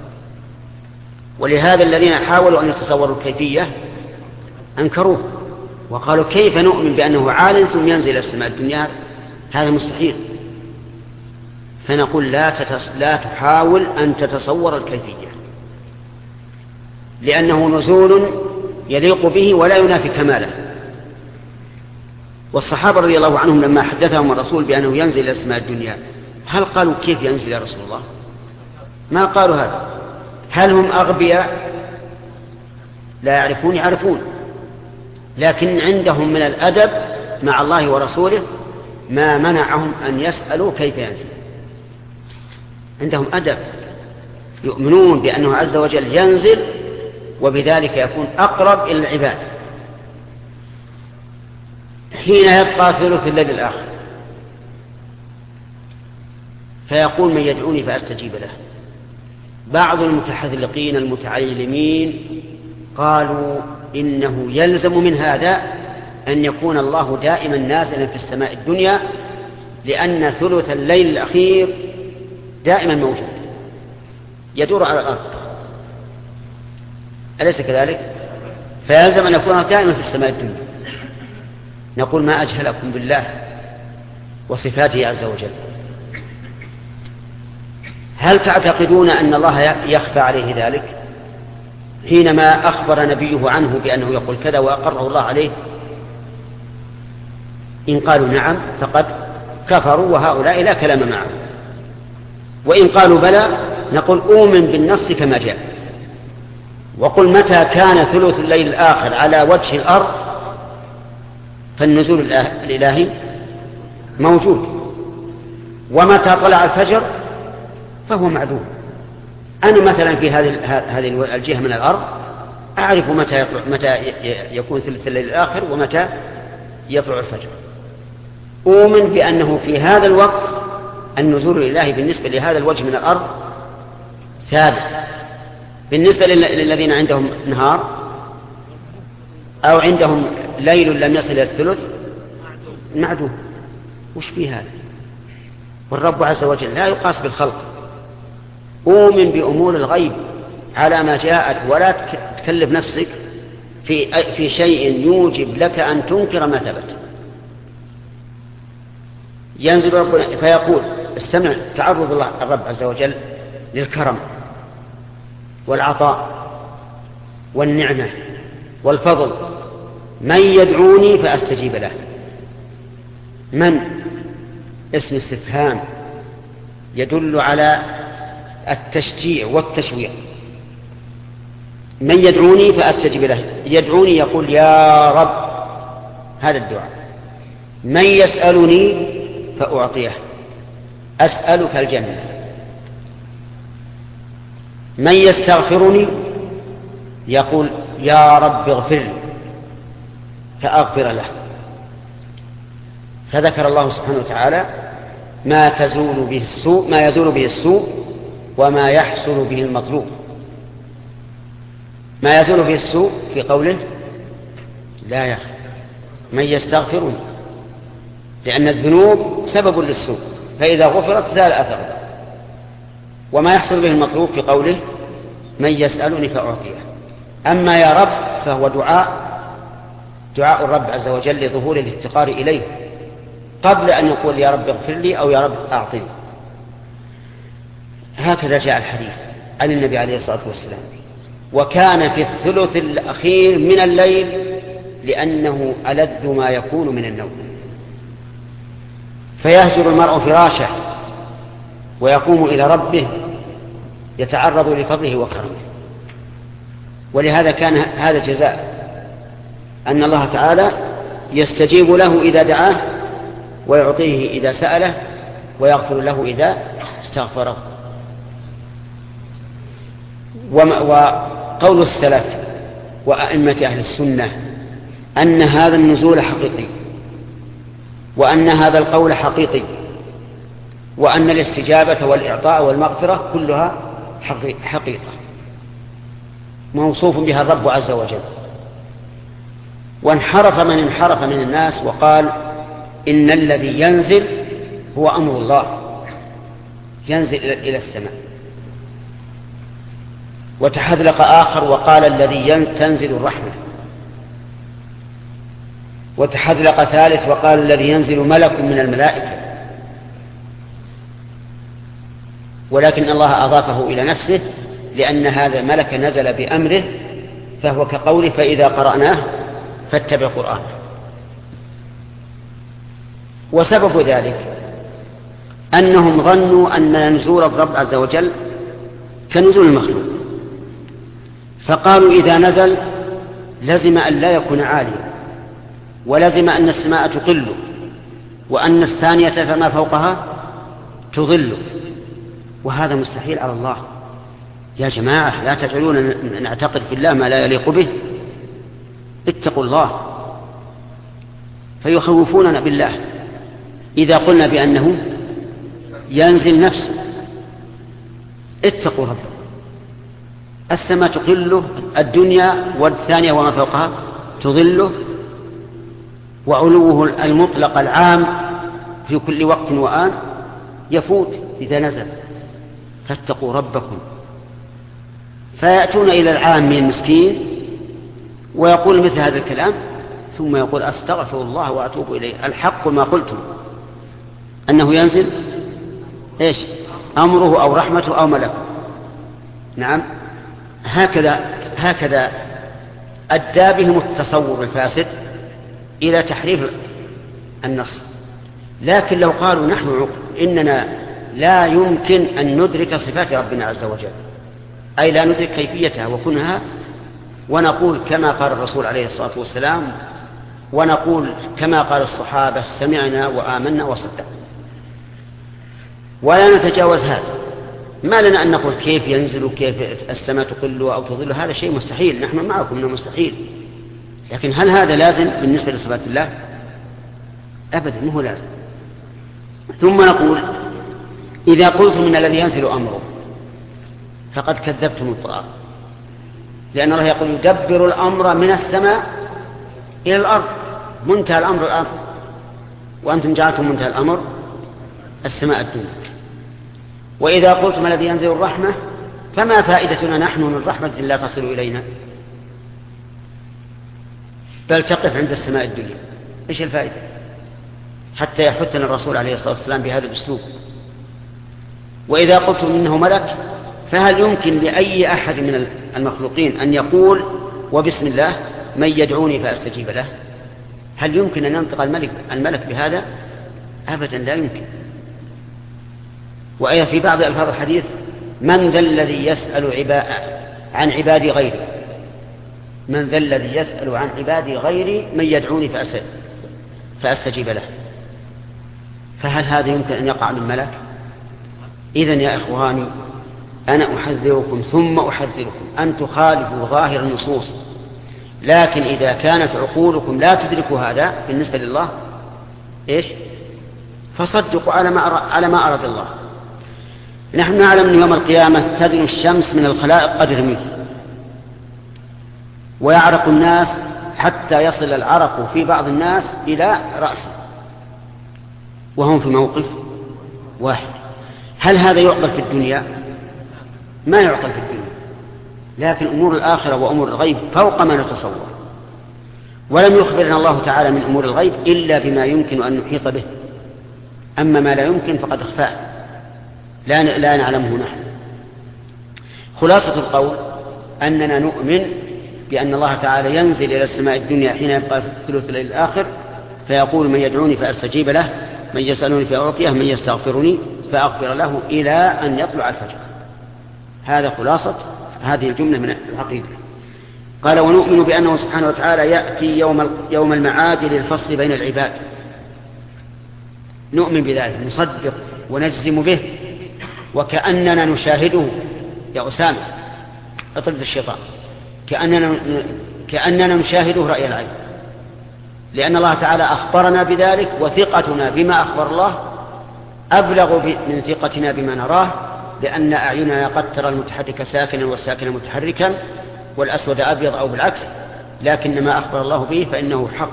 ولهذا الذين حاولوا أن يتصوروا الكيفية أنكروه وقالوا كيف نؤمن بأنه عال ثم ينزل إلى السماء الدنيا؟ هذا مستحيل. فنقول لا, تتص... لا تحاول أن تتصور الكيفية، لأنه نزول يليق به ولا ينافي كماله. والصحابة رضي الله عنهم لما حدثهم الرسول بأنه ينزل إلى السماء الدنيا هل قالوا كيف ينزل يا رسول الله؟ ما قالوا هذا. هل هم أغبياء؟ لا يعرفون؟ يعرفون، لكن عندهم من الأدب مع الله ورسوله ما منعهم أن يسألوا كيف ينزل. عندهم أدب، يؤمنون بأنه عز وجل ينزل وبذلك يكون أقرب إلى العباد حين يبقى ثلث الليل الآخر. فيقول من يدعوني فأستجيب له. بعض المتحذلقين المتعلمين قالوا إنه يلزم من هذا أن يكون الله دائما نازلا في السماء الدنيا، لأن ثلث الليل الأخير دائما موجود يدور على الأرض، أليس كذلك؟ فيلزم أن يكون دائما في السماء الدنيا. نقول ما أجهلكم بالله وصفاته عز وجل. هل تعتقدون أن الله يخفى عليه ذلك حينما أخبر نبيه عنه بأنه يقول كذا وأقره الله عليه؟ إن قالوا نعم فقد كفروا وهؤلاء لا كلام معه، وإن قالوا بلى نقول أؤمن بالنص كما جاء، وقل متى كان ثلث الليل الآخر على وجه الأرض فالنزول الإلهي موجود، ومتى طلع الفجر فهو معدوم. أنا مثلا في هذه هذه الجهة من الأرض أعرف متى يطلع متى يكون ثلث الليل الآخر ومتى يطلع الفجر. أؤمن بأنه في هذا الوقت النزول الإلهي بالنسبة لهذا الوجه من الأرض ثابت. بالنسبة للذين عندهم نهار أو عندهم ليل لم يصل إلى الثلث معدوم. وش في هذا؟ والرب عز وجل لا يقاس بالخلق. أؤمن بأمور الغيب على ما جاءت، ولا تكلف نفسك في في شيء يوجب لك أن تنكر ما ثبت. ينزل ربنا فيقول استمع، تعرض الله الرب عز وجل للكرم والعطاء والنعمة والفضل. من يدعوني فأستجيب له. من اسم استفهام يدل على التشجيع والتشويق. من يدعوني فأستجيب له. يدعوني يقول يا رب، هذا الدعاء. من يسألني فأعطيه، أسألك الجنة. من يستغفرني يقول يا رب اغفر لي فأغفر له. فذكر الله سبحانه وتعالى ما تزول به السوء ما يزول به السوء وما يحصل به المطلوب. ما يزول به السوء في قوله لا يخفى. من يستغفرني لأن الذنوب سبب للسوء، فإذا غفرت زال أثرها. وما يحصل به المطلوب في قوله من يسألني فأعطيه. أما يا رب فهو دعاء دعاء الرب عز وجل لظهور الافتقار إليه قبل أن يقول يا رب اغفر لي أو يا رب أعطني. هكذا جاء الحديث عن النبي عليه الصلاة والسلام. وكان في الثلث الأخير من الليل لأنه ألذ ما يكون من النوم، فيهجر المرء فراشه ويقوم إلى ربه يتعرض لفضله وكرمه. ولهذا كان هذا جزاء أن الله تعالى يستجيب له إذا دعاه ويعطيه إذا سأله ويغفر له إذا استغفره. وقول السلف وأئمة أهل السنة أن هذا النزول حقيقي، وأن هذا القول حقيقي، وأن الاستجابة والإعطاء والمغفرة كلها حقيقة موصوف بها الرب عز وجل. وانحرف من انحرف من الناس وقال إن الذي ينزل هو أمر الله، ينزل إلى السماء. وتحذلق آخر وقال الذي تنزل الرحمة. وتحذلق ثالث وقال الذي ينزل ملك من الملائكة، ولكن الله أضافه إلى نفسه لأن هذا الملك نزل بأمره، فهو كقوله فإذا قرأناه فاتبع قرآنه. وسبب ذلك أنهم ظنوا أن نزول الرب عز وجل كنزول المخلوق، فقالوا إذا نزل لزم أن لا يكون عاليا، ولزم أن السماء تقل، وأن الثانية فما فوقها تظل، وهذا مستحيل على الله. يا جماعة لا تجعلون نعتقد في الله ما لا يليق به، اتقوا الله. فيخوفوننا بالله إذا قلنا بأنه ينزل نفسه. اتقوا ربكم، السماء تقله، الدنيا والثانية وما فوقها تظله، وعلوه المطلق العام في كل وقت وآن يفوت إذا نزل. فاتقوا ربكم. فيأتون إلى العام المسكين ويقول مثل هذا الكلام، ثم يقول أستغفر الله وأتوب إليه. الحق ما قلتم أنه ينزل إيش أمره أو رحمته أو ملكه. نعم، هكذا هكذا أدى بهم التصور الفاسد إلى تحريف النص. لكن لو قالوا نحن إننا لا يمكن أن ندرك صفات ربنا عز وجل، أي لا ندرك كيفيتها وكنها، ونقول كما قال الرسول عليه الصلاة والسلام، ونقول كما قال الصحابة سمعنا وآمنا وصدقنا، ولا نتجاوز هذا. ما لنا أن نقول كيف ينزل وكيف السماء تقل أو تظل، هذا شيء مستحيل، نحن معكم أنه مستحيل. لكن هل هذا لازم بالنسبة لصفات الله؟ أبدا، ما هو لازم. ثم نقول إذا قلتم من الذي ينزل أمره فقد كذبتم القرآن، لأن الله يقول يدبر الأمر من السماء إلى الأرض، منتهى الأمر الأرض، وأنتم جعلتم منتهى الأمر السماء الدنيا. وإذا قلتم الذي ينزل الرحمة فما فائدتنا نحن من رحمة لا تصل إلينا، بل تقف عند السماء الدنيا. إيش الفائدة؟ حتى يحثنا الرسول عليه الصلاة والسلام بهذا الأسلوب. وإذا قلتم إنه ملك فهل يمكن لأي أحد من المخلوقين أن يقول وبسم الله من يدعوني فأستجيب له؟ هل يمكن أن ينطق الملك, الملك بهذا؟ أبدا لا يمكن. وأي في بعض ألفاظ الحديث من ذا الذي يسأل عبا... عن عبادي غيري، من ذا الذي يسأل عن عبادي غيري من يدعوني فأستجيب, فأستجيب له. فهل هذا يمكن أن يقع من ملك؟ إذن يا إخواني أنا أحذركم ثم أحذركم أن تخالفوا ظاهر النصوص، لكن إذا كانت عقولكم لا تدرك هذا بالنسبة لله إيش؟ فصدقوا على ما على ما أراد الله. نحن نعلم أن يوم القيامة تدنو الشمس من الخلائق قدر منه، ويعرق الناس حتى يصل العرق في بعض الناس إلى رأسه، وهم في موقف واحد. هل هذا يعقل في الدنيا؟ ما يعقل في الدنيا، لكن أمور الآخرة وأمور الغيب فوق ما نتصور. ولم يخبرنا الله تعالى من أمور الغيب إلا بما يمكن أن نحيط به، أما ما لا يمكن فقد اخفاه لا لا نعلمه نحن. خلاصة القول أننا نؤمن بأن الله تعالى ينزل إلى السماء الدنيا حين يبقى في ثلث الليل الآخر فيقول من يدعوني فأستجيب له، من يسألوني فأعطيه، من يستغفرني فأغفر له، إلى أن يطلع الفجر. هذا خلاصة هذه الجملة من العقيدة. قال ونؤمن بأنه سبحانه وتعالى يأتي يوم يوم المعاد للفصل بين العباد. نؤمن بذلك، نصدق ونجزم به، وكأننا نشاهده. يا أسامة اطرد الشيطان. كأننا كأننا نشاهده رأي العين، لأن الله تعالى أخبرنا بذلك، وثقتنا بما أخبر الله أبلغ من ثقتنا بما نراه، لأن أعيننا قد ترى المتحرك ساكنا والساكن متحركا والأسود أبيض أو بالعكس، لكن ما أخبر الله به فإنه حق.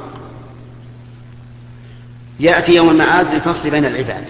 يأتي يوم المعاد للفصل بين العباد.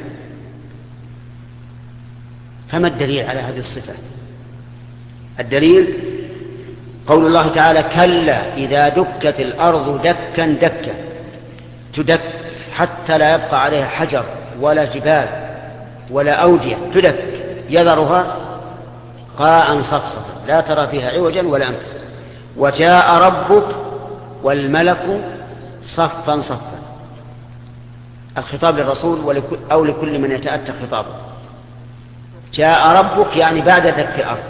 فما الدليل على هذه الصفة؟ الدليل قول الله تعالى كلا إذا دكت الأرض دكا دكا، تدك حتى لا يبقى عليها حجر ولا جبال ولا أودية، تدك يذرها قاعا صفصفا لا ترى فيها عوجا ولا أمتا. وجاء ربك والملك صفا صفا. الخطاب للرسول أو لكل من يتأتى خطابه. جاء ربك يعني بعد دك الأرض،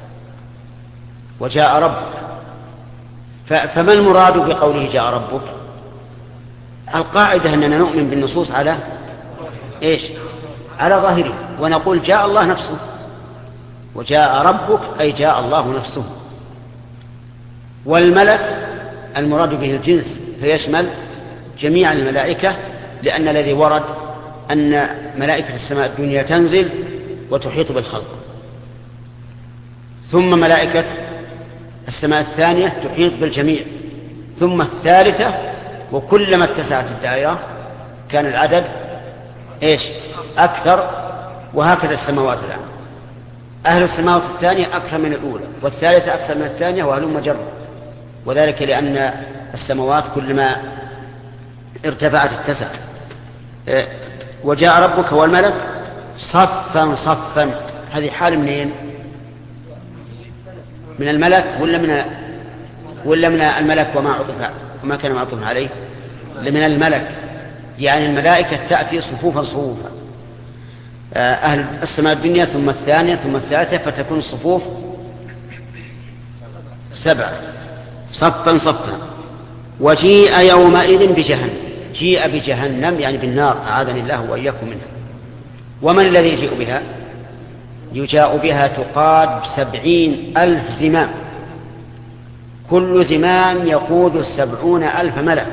وجاء ربك. فما المراد بقوله جاء ربك؟ القاعدة أننا نؤمن بالنصوص على إيش؟ على ظاهره، ونقول جاء الله نفسه. وجاء ربك أي جاء الله نفسه. والملك المراد به الجنس فيشمل جميع الملائكة، لأن الذي ورد أن ملائكة السماء الدنيا تنزل وتحيط بالخلق، ثم ملائكة السماء الثانية تحيط بالجميع، ثم الثالثة، وكلما اتسعت الدائرة كان العدد إيش؟ أكثر. وهكذا السماوات الآن، أهل السماوات الثانية أكثر من الأولى، والثالثة أكثر من الثانية، وهلم جرا. وذلك لأن السماوات كلما ارتفعت اتسعت. وجاء ربك والملك صفا صفا. هذه حال منين؟ من الملك ولا من ولا من الملك وما عطف وما كان معطوف عليه؟ من الملك، يعني الملائكة تأتي صفوفا صفوفا، أهل السماء الدنيا ثم الثانية ثم الثالثة، فتكون الصفوف سبعة صفا صفا. وجيء يومئذ بجهنم. جيء بجهنم يعني بالنار، أعاذني الله وإياكم منها. ومن الذي يجيء بها؟ يجاء بها تقاد سبعين ألف زمام، كل زمام يقود السبعون ألف ملك.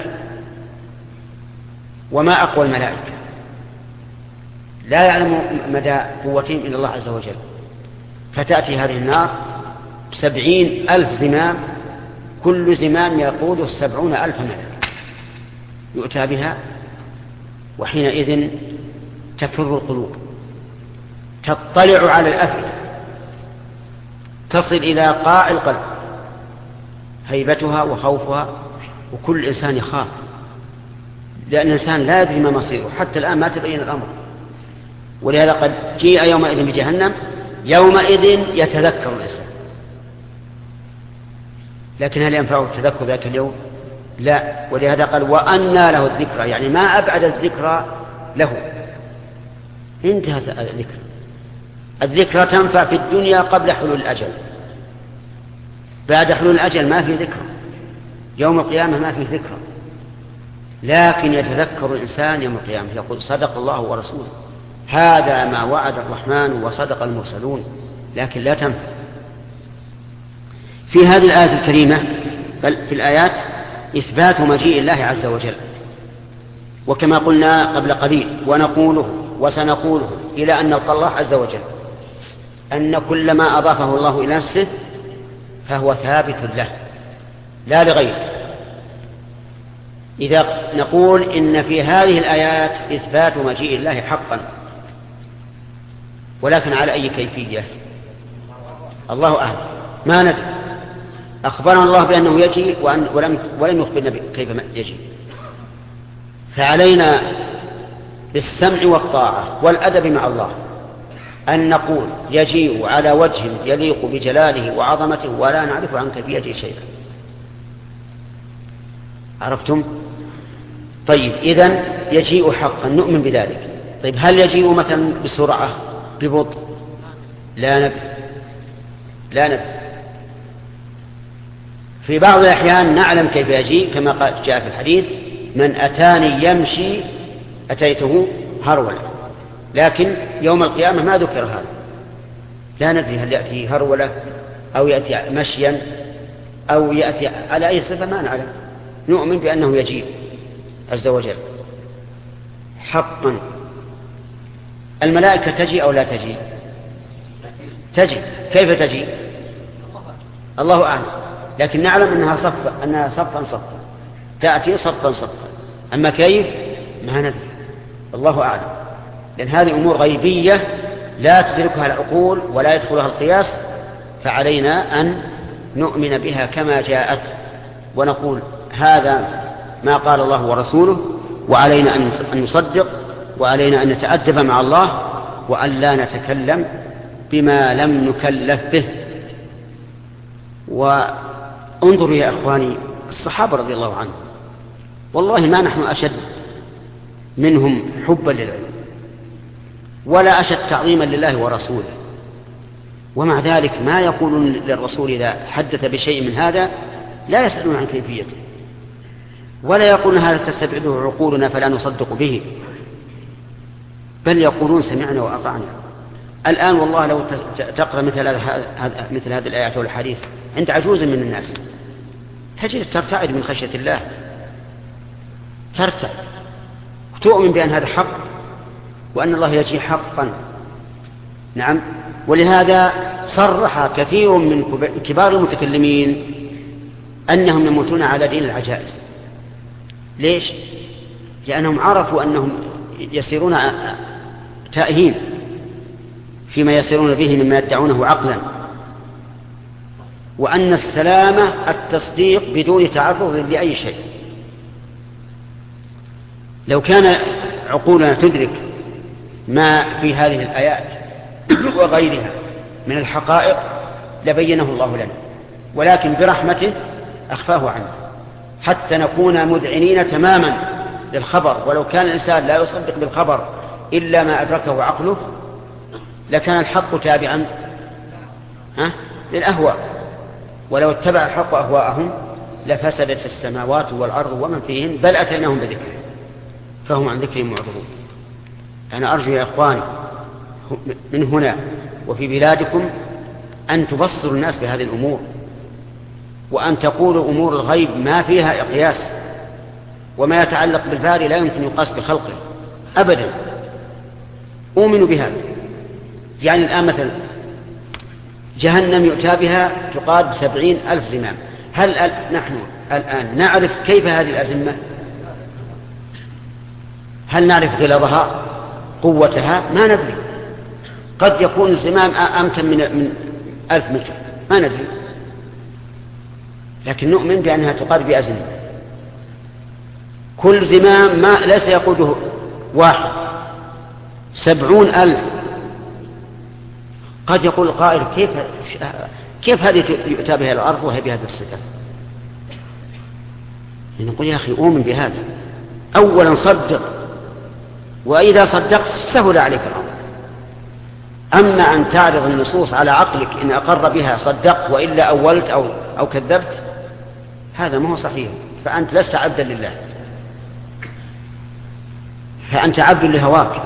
وما أقوى الملائكة، لا يعلم مدى قوتهم إلا الله عز وجل. فتأتي هذه النار بسبعين ألف زمام، كل زمام يقود السبعون ألف ملك. يؤتى بها وحينئذ تفر القلوب، تطلع على الأفئدة، تصل إلى قاع القلب هيبتها وخوفها، وكل إنسان يخاف، لأن الإنسان لا يدري ما مصيره، حتى الآن ما تبين الأمر. ولهذا قد جيء يومئذ بجهنم، يومئذ يتذكر الإنسان. لكن هل ينفعه التذكر ذاك اليوم؟ لا. ولهذا قال وأنى له الذكرى، يعني ما أبعد الذكرى له، انتهت الذكرى. الذكرى تنفع في الدنيا قبل حلول الأجل، بعد حلول الأجل ما في ذكرى، يوم القيامة ما في ذكرى. لكن يتذكر الإنسان يوم القيامة، يقول صدق الله ورسوله، هذا ما وعد الرحمن وصدق المرسلون. لكن لا تنفع. في هذه الآية الكريمة، بل في الآيات، إثبات مجيء الله عز وجل. وكما قلنا قبل قليل ونقوله وسنقوله إلى أن نلقى الله عز وجل، أن كل ما أضافه الله إلى نفسه فهو ثابت له لا لغيره. إذا نقول إن في هذه الآيات إثبات مجيء الله حقا، ولكن على أي كيفية الله أعلم، ما ندري. أخبرنا الله بأنه يجي وأن ولم, ولم يخبرنا كيف يجي، فعلينا بالسمع والطاعة والأدب مع الله أن نقول يجيء على وجه يليق بجلاله وعظمته ولا نعرف عن كيفيته شيئا. عرفتم؟ طيب إذن يجيء حقا نؤمن بذلك. طيب هل يجيء مثلا بسرعة ببطء؟ لا ندري، لا ندري. في بعض الأحيان نعلم كيف يجيء كما قال جاء في الحديث: من أتاني يمشي أتيته هرولا. لكن يوم القيامة ما ذكر هذا، لا ندري هل يأتي هرولة أو يأتي مشيا أو يأتي على أي صفة، ما نعلم. نؤمن بأنه يجيء عز وجل حقا. الملائكة تجي أو لا تجي؟ تجي. كيف تجي؟ الله أعلم، لكن نعلم أنها صفا أنها صفا صفا تأتي صفا صفا. أما كيف ما ندري، الله أعلم، لأن هذه أمور غيبية لا تدركها العقول ولا يدخلها القياس، فعلينا أن نؤمن بها كما جاءت ونقول هذا ما قال الله ورسوله، وعلينا أن نصدق، وعلينا أن نتأدب مع الله، وأن لا نتكلم بما لم نكلف به. وانظروا يا أخواني الصحابة رضي الله عنهم، والله ما نحن أشد منهم حبا للعلم ولا أشد تعظيما لله ورسوله، ومع ذلك ما يقولون للرسول إذا حدث بشيء من هذا لا يسألون عن كيفيته، ولا يقولون هذا تستبعده عقولنا فلا نصدق به، بل يقولون سمعنا وأطعنا. الآن والله لو تقرأ مثل هذا مثل هذه الآيات والحديث عند عجوز من الناس تجد ترتعد من خشية الله، ترتعد وتؤمن بأن هذا حق وأن الله يجي حقا. نعم. ولهذا صرح كثير من كبار المتكلمين أنهم يموتون على دين العجائز. ليش؟ لأنهم عرفوا أنهم يسيرون تائهين فيما يسيرون به مما يدعونه عقلا، وأن السلامة التصديق بدون تعرض لأي شيء. لو كان عقولنا تدرك ما في هذه الآيات وغيرها من الحقائق لبينه الله لنا، ولكن برحمته أخفاه عنه حتى نكون مذعنين تماما للخبر. ولو كان الإنسان لا يصدق بالخبر إلا ما أدركه عقله لكان الحق تابعا ها للأهواء، ولو اتبع الحق أهواءهم لفسدت السماوات والأرض ومن فيهن، بل أتيناهم بذكر فهم عن ذكرهم معرضون. أنا أرجو يا إخواني من هنا وفي بلادكم أن تبصروا الناس بهذه الأمور، وأن تقولوا أمور الغيب ما فيها قياس، وما يتعلق بالباري لا يمكن يقاس بخلقه أبدا. أؤمنوا بهذا. يعني الآن مثلا جهنم يؤتى بها تقاد بسبعين ألف زمام، هل نحن الآن نعرف كيف هذه الأزمة؟ هل نعرف غلظها قوتها؟ ما ندري. قد يكون الزمام أمتن من, من ألف متر، ما ندري، لكن نؤمن بأنها تقاد بأزمة. كل زمام ما ليس يقوده واحد، سبعون ألف. قد يقول القائل كيف كيف هذه يؤتى بها الأرض وهي بهذا الصفة؟ نقول يا أخي أؤمن بهذا. أولا صدق، وإذا صدقت سهل عليك الأمر. أما أن تعرض النصوص على عقلك إن أقر بها صدقت وإلا أولت أو, أو كذبت، هذا ما هو صحيح، فأنت لست عبدا لله، فأنت عبد لهواك،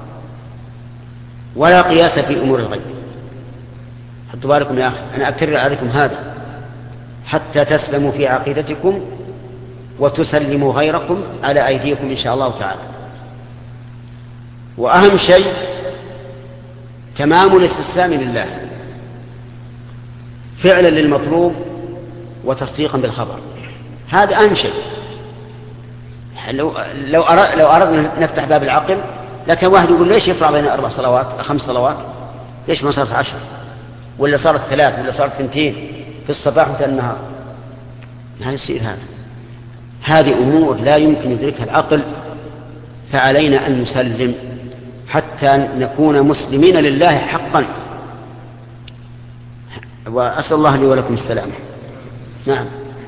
ولا قياس في أمور الغيب. حطوا بالكم يا أخي، أنا أكرر عليكم هذا حتى تسلموا في عقيدتكم وتسلموا غيركم على أيديكم إن شاء الله تعالى. وأهم شيء تمام الاستسلام لله فعلا للمطلوب وتصديقا بالخبر، هذا أهم شيء. لو لو أرد لو أردنا نفتح باب العقل لكن واحد يقول ليش يفرض علينا أربع صلوات خمس صلوات ليش ما صارت عشر ولا صارت ثلاث ولا صارت اثنتين في الصباح وفي النهار؟ ما يصير هذا. هذه أمور لا يمكن يدركها العقل، فعلينا أن نسلم حتى نكون مسلمين لله حقا. وأسأل الله لي ولكم السلامة. نعم.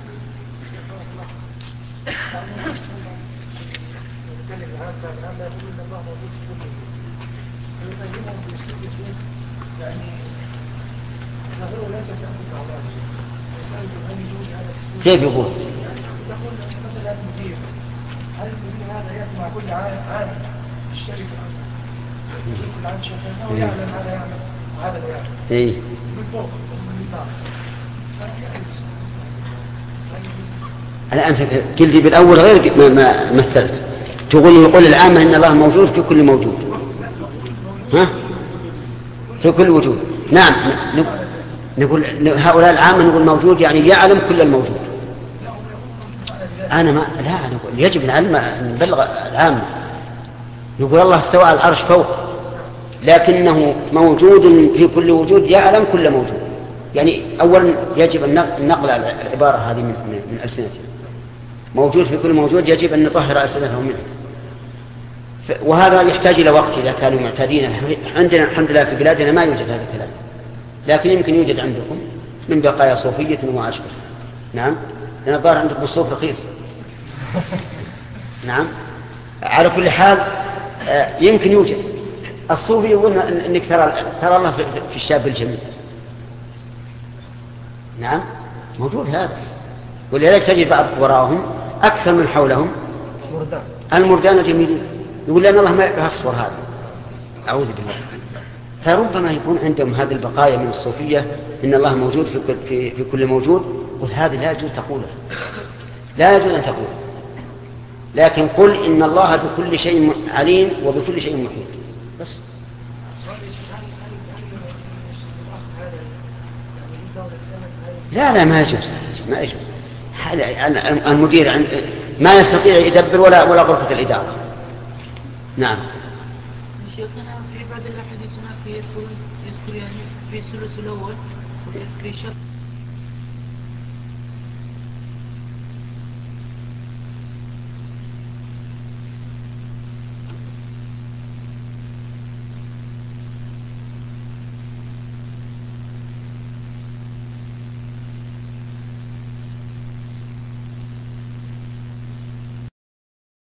كيف يقول؟ هل المدير هذا يسمع كل عام الشركة كل عام شغال أو يعلم هذا يعمل وهذا لا يعمل؟ إيه. من فوق من النظام. أنا أنت قلت بالأول غير ما, ما مثلت. تقول يقول العامة إن الله موجود في كل موجود. ها؟ في كل وجود. نعم. نقول هؤلاء العامة نقول موجود يعني يعلم كل الموجود. أنا ما لا نقول يجب العلم نبلغ العامة. نقول الله استوى على العرش فوق لكنه موجود في كل وجود يعلم كل موجود. يعني أولا يجب أن نقل العبارة هذه من, من ألسنتهم. موجود في كل موجود يجب أن نطهر ألسنتهم منه. وهذا يحتاج إلى وقت إذا كانوا معتادين. عندنا الحمد لله في بلادنا ما يوجد هذا الكلام، لكن يمكن يوجد عندكم من بقايا صوفية وأشبه. نعم، لأن الظاهر عندكم الصوف رخيص. نعم. على كل حال يمكن يوجد. الصوفي يقول أنك ترى, ترى الله في الشاب الجميل. نعم موجود هذا. ولذلك تجد بعض وراءهم أكثر من حولهم المردان جميلين. يقول لأن الله ما يصفر هذا. أعوذ بالله. فربما يكون عندهم هذه البقايا من الصوفية إن الله موجود في كل, في, في كل موجود. قل هذه لا يجوز تقولها، لا يجوز أن تقول، لكن قل إن الله بكل شيء عليم وبكل شيء محيط بس. لا لا ما يجوز، ما يجوز. المدير ما يستطيع يدبر ولا ولا غرفة الإدارة. نعم. شيخنا في بعض الأحاديث هناك يذكر يذكر يعني في الثلث الأول ويذكر شرط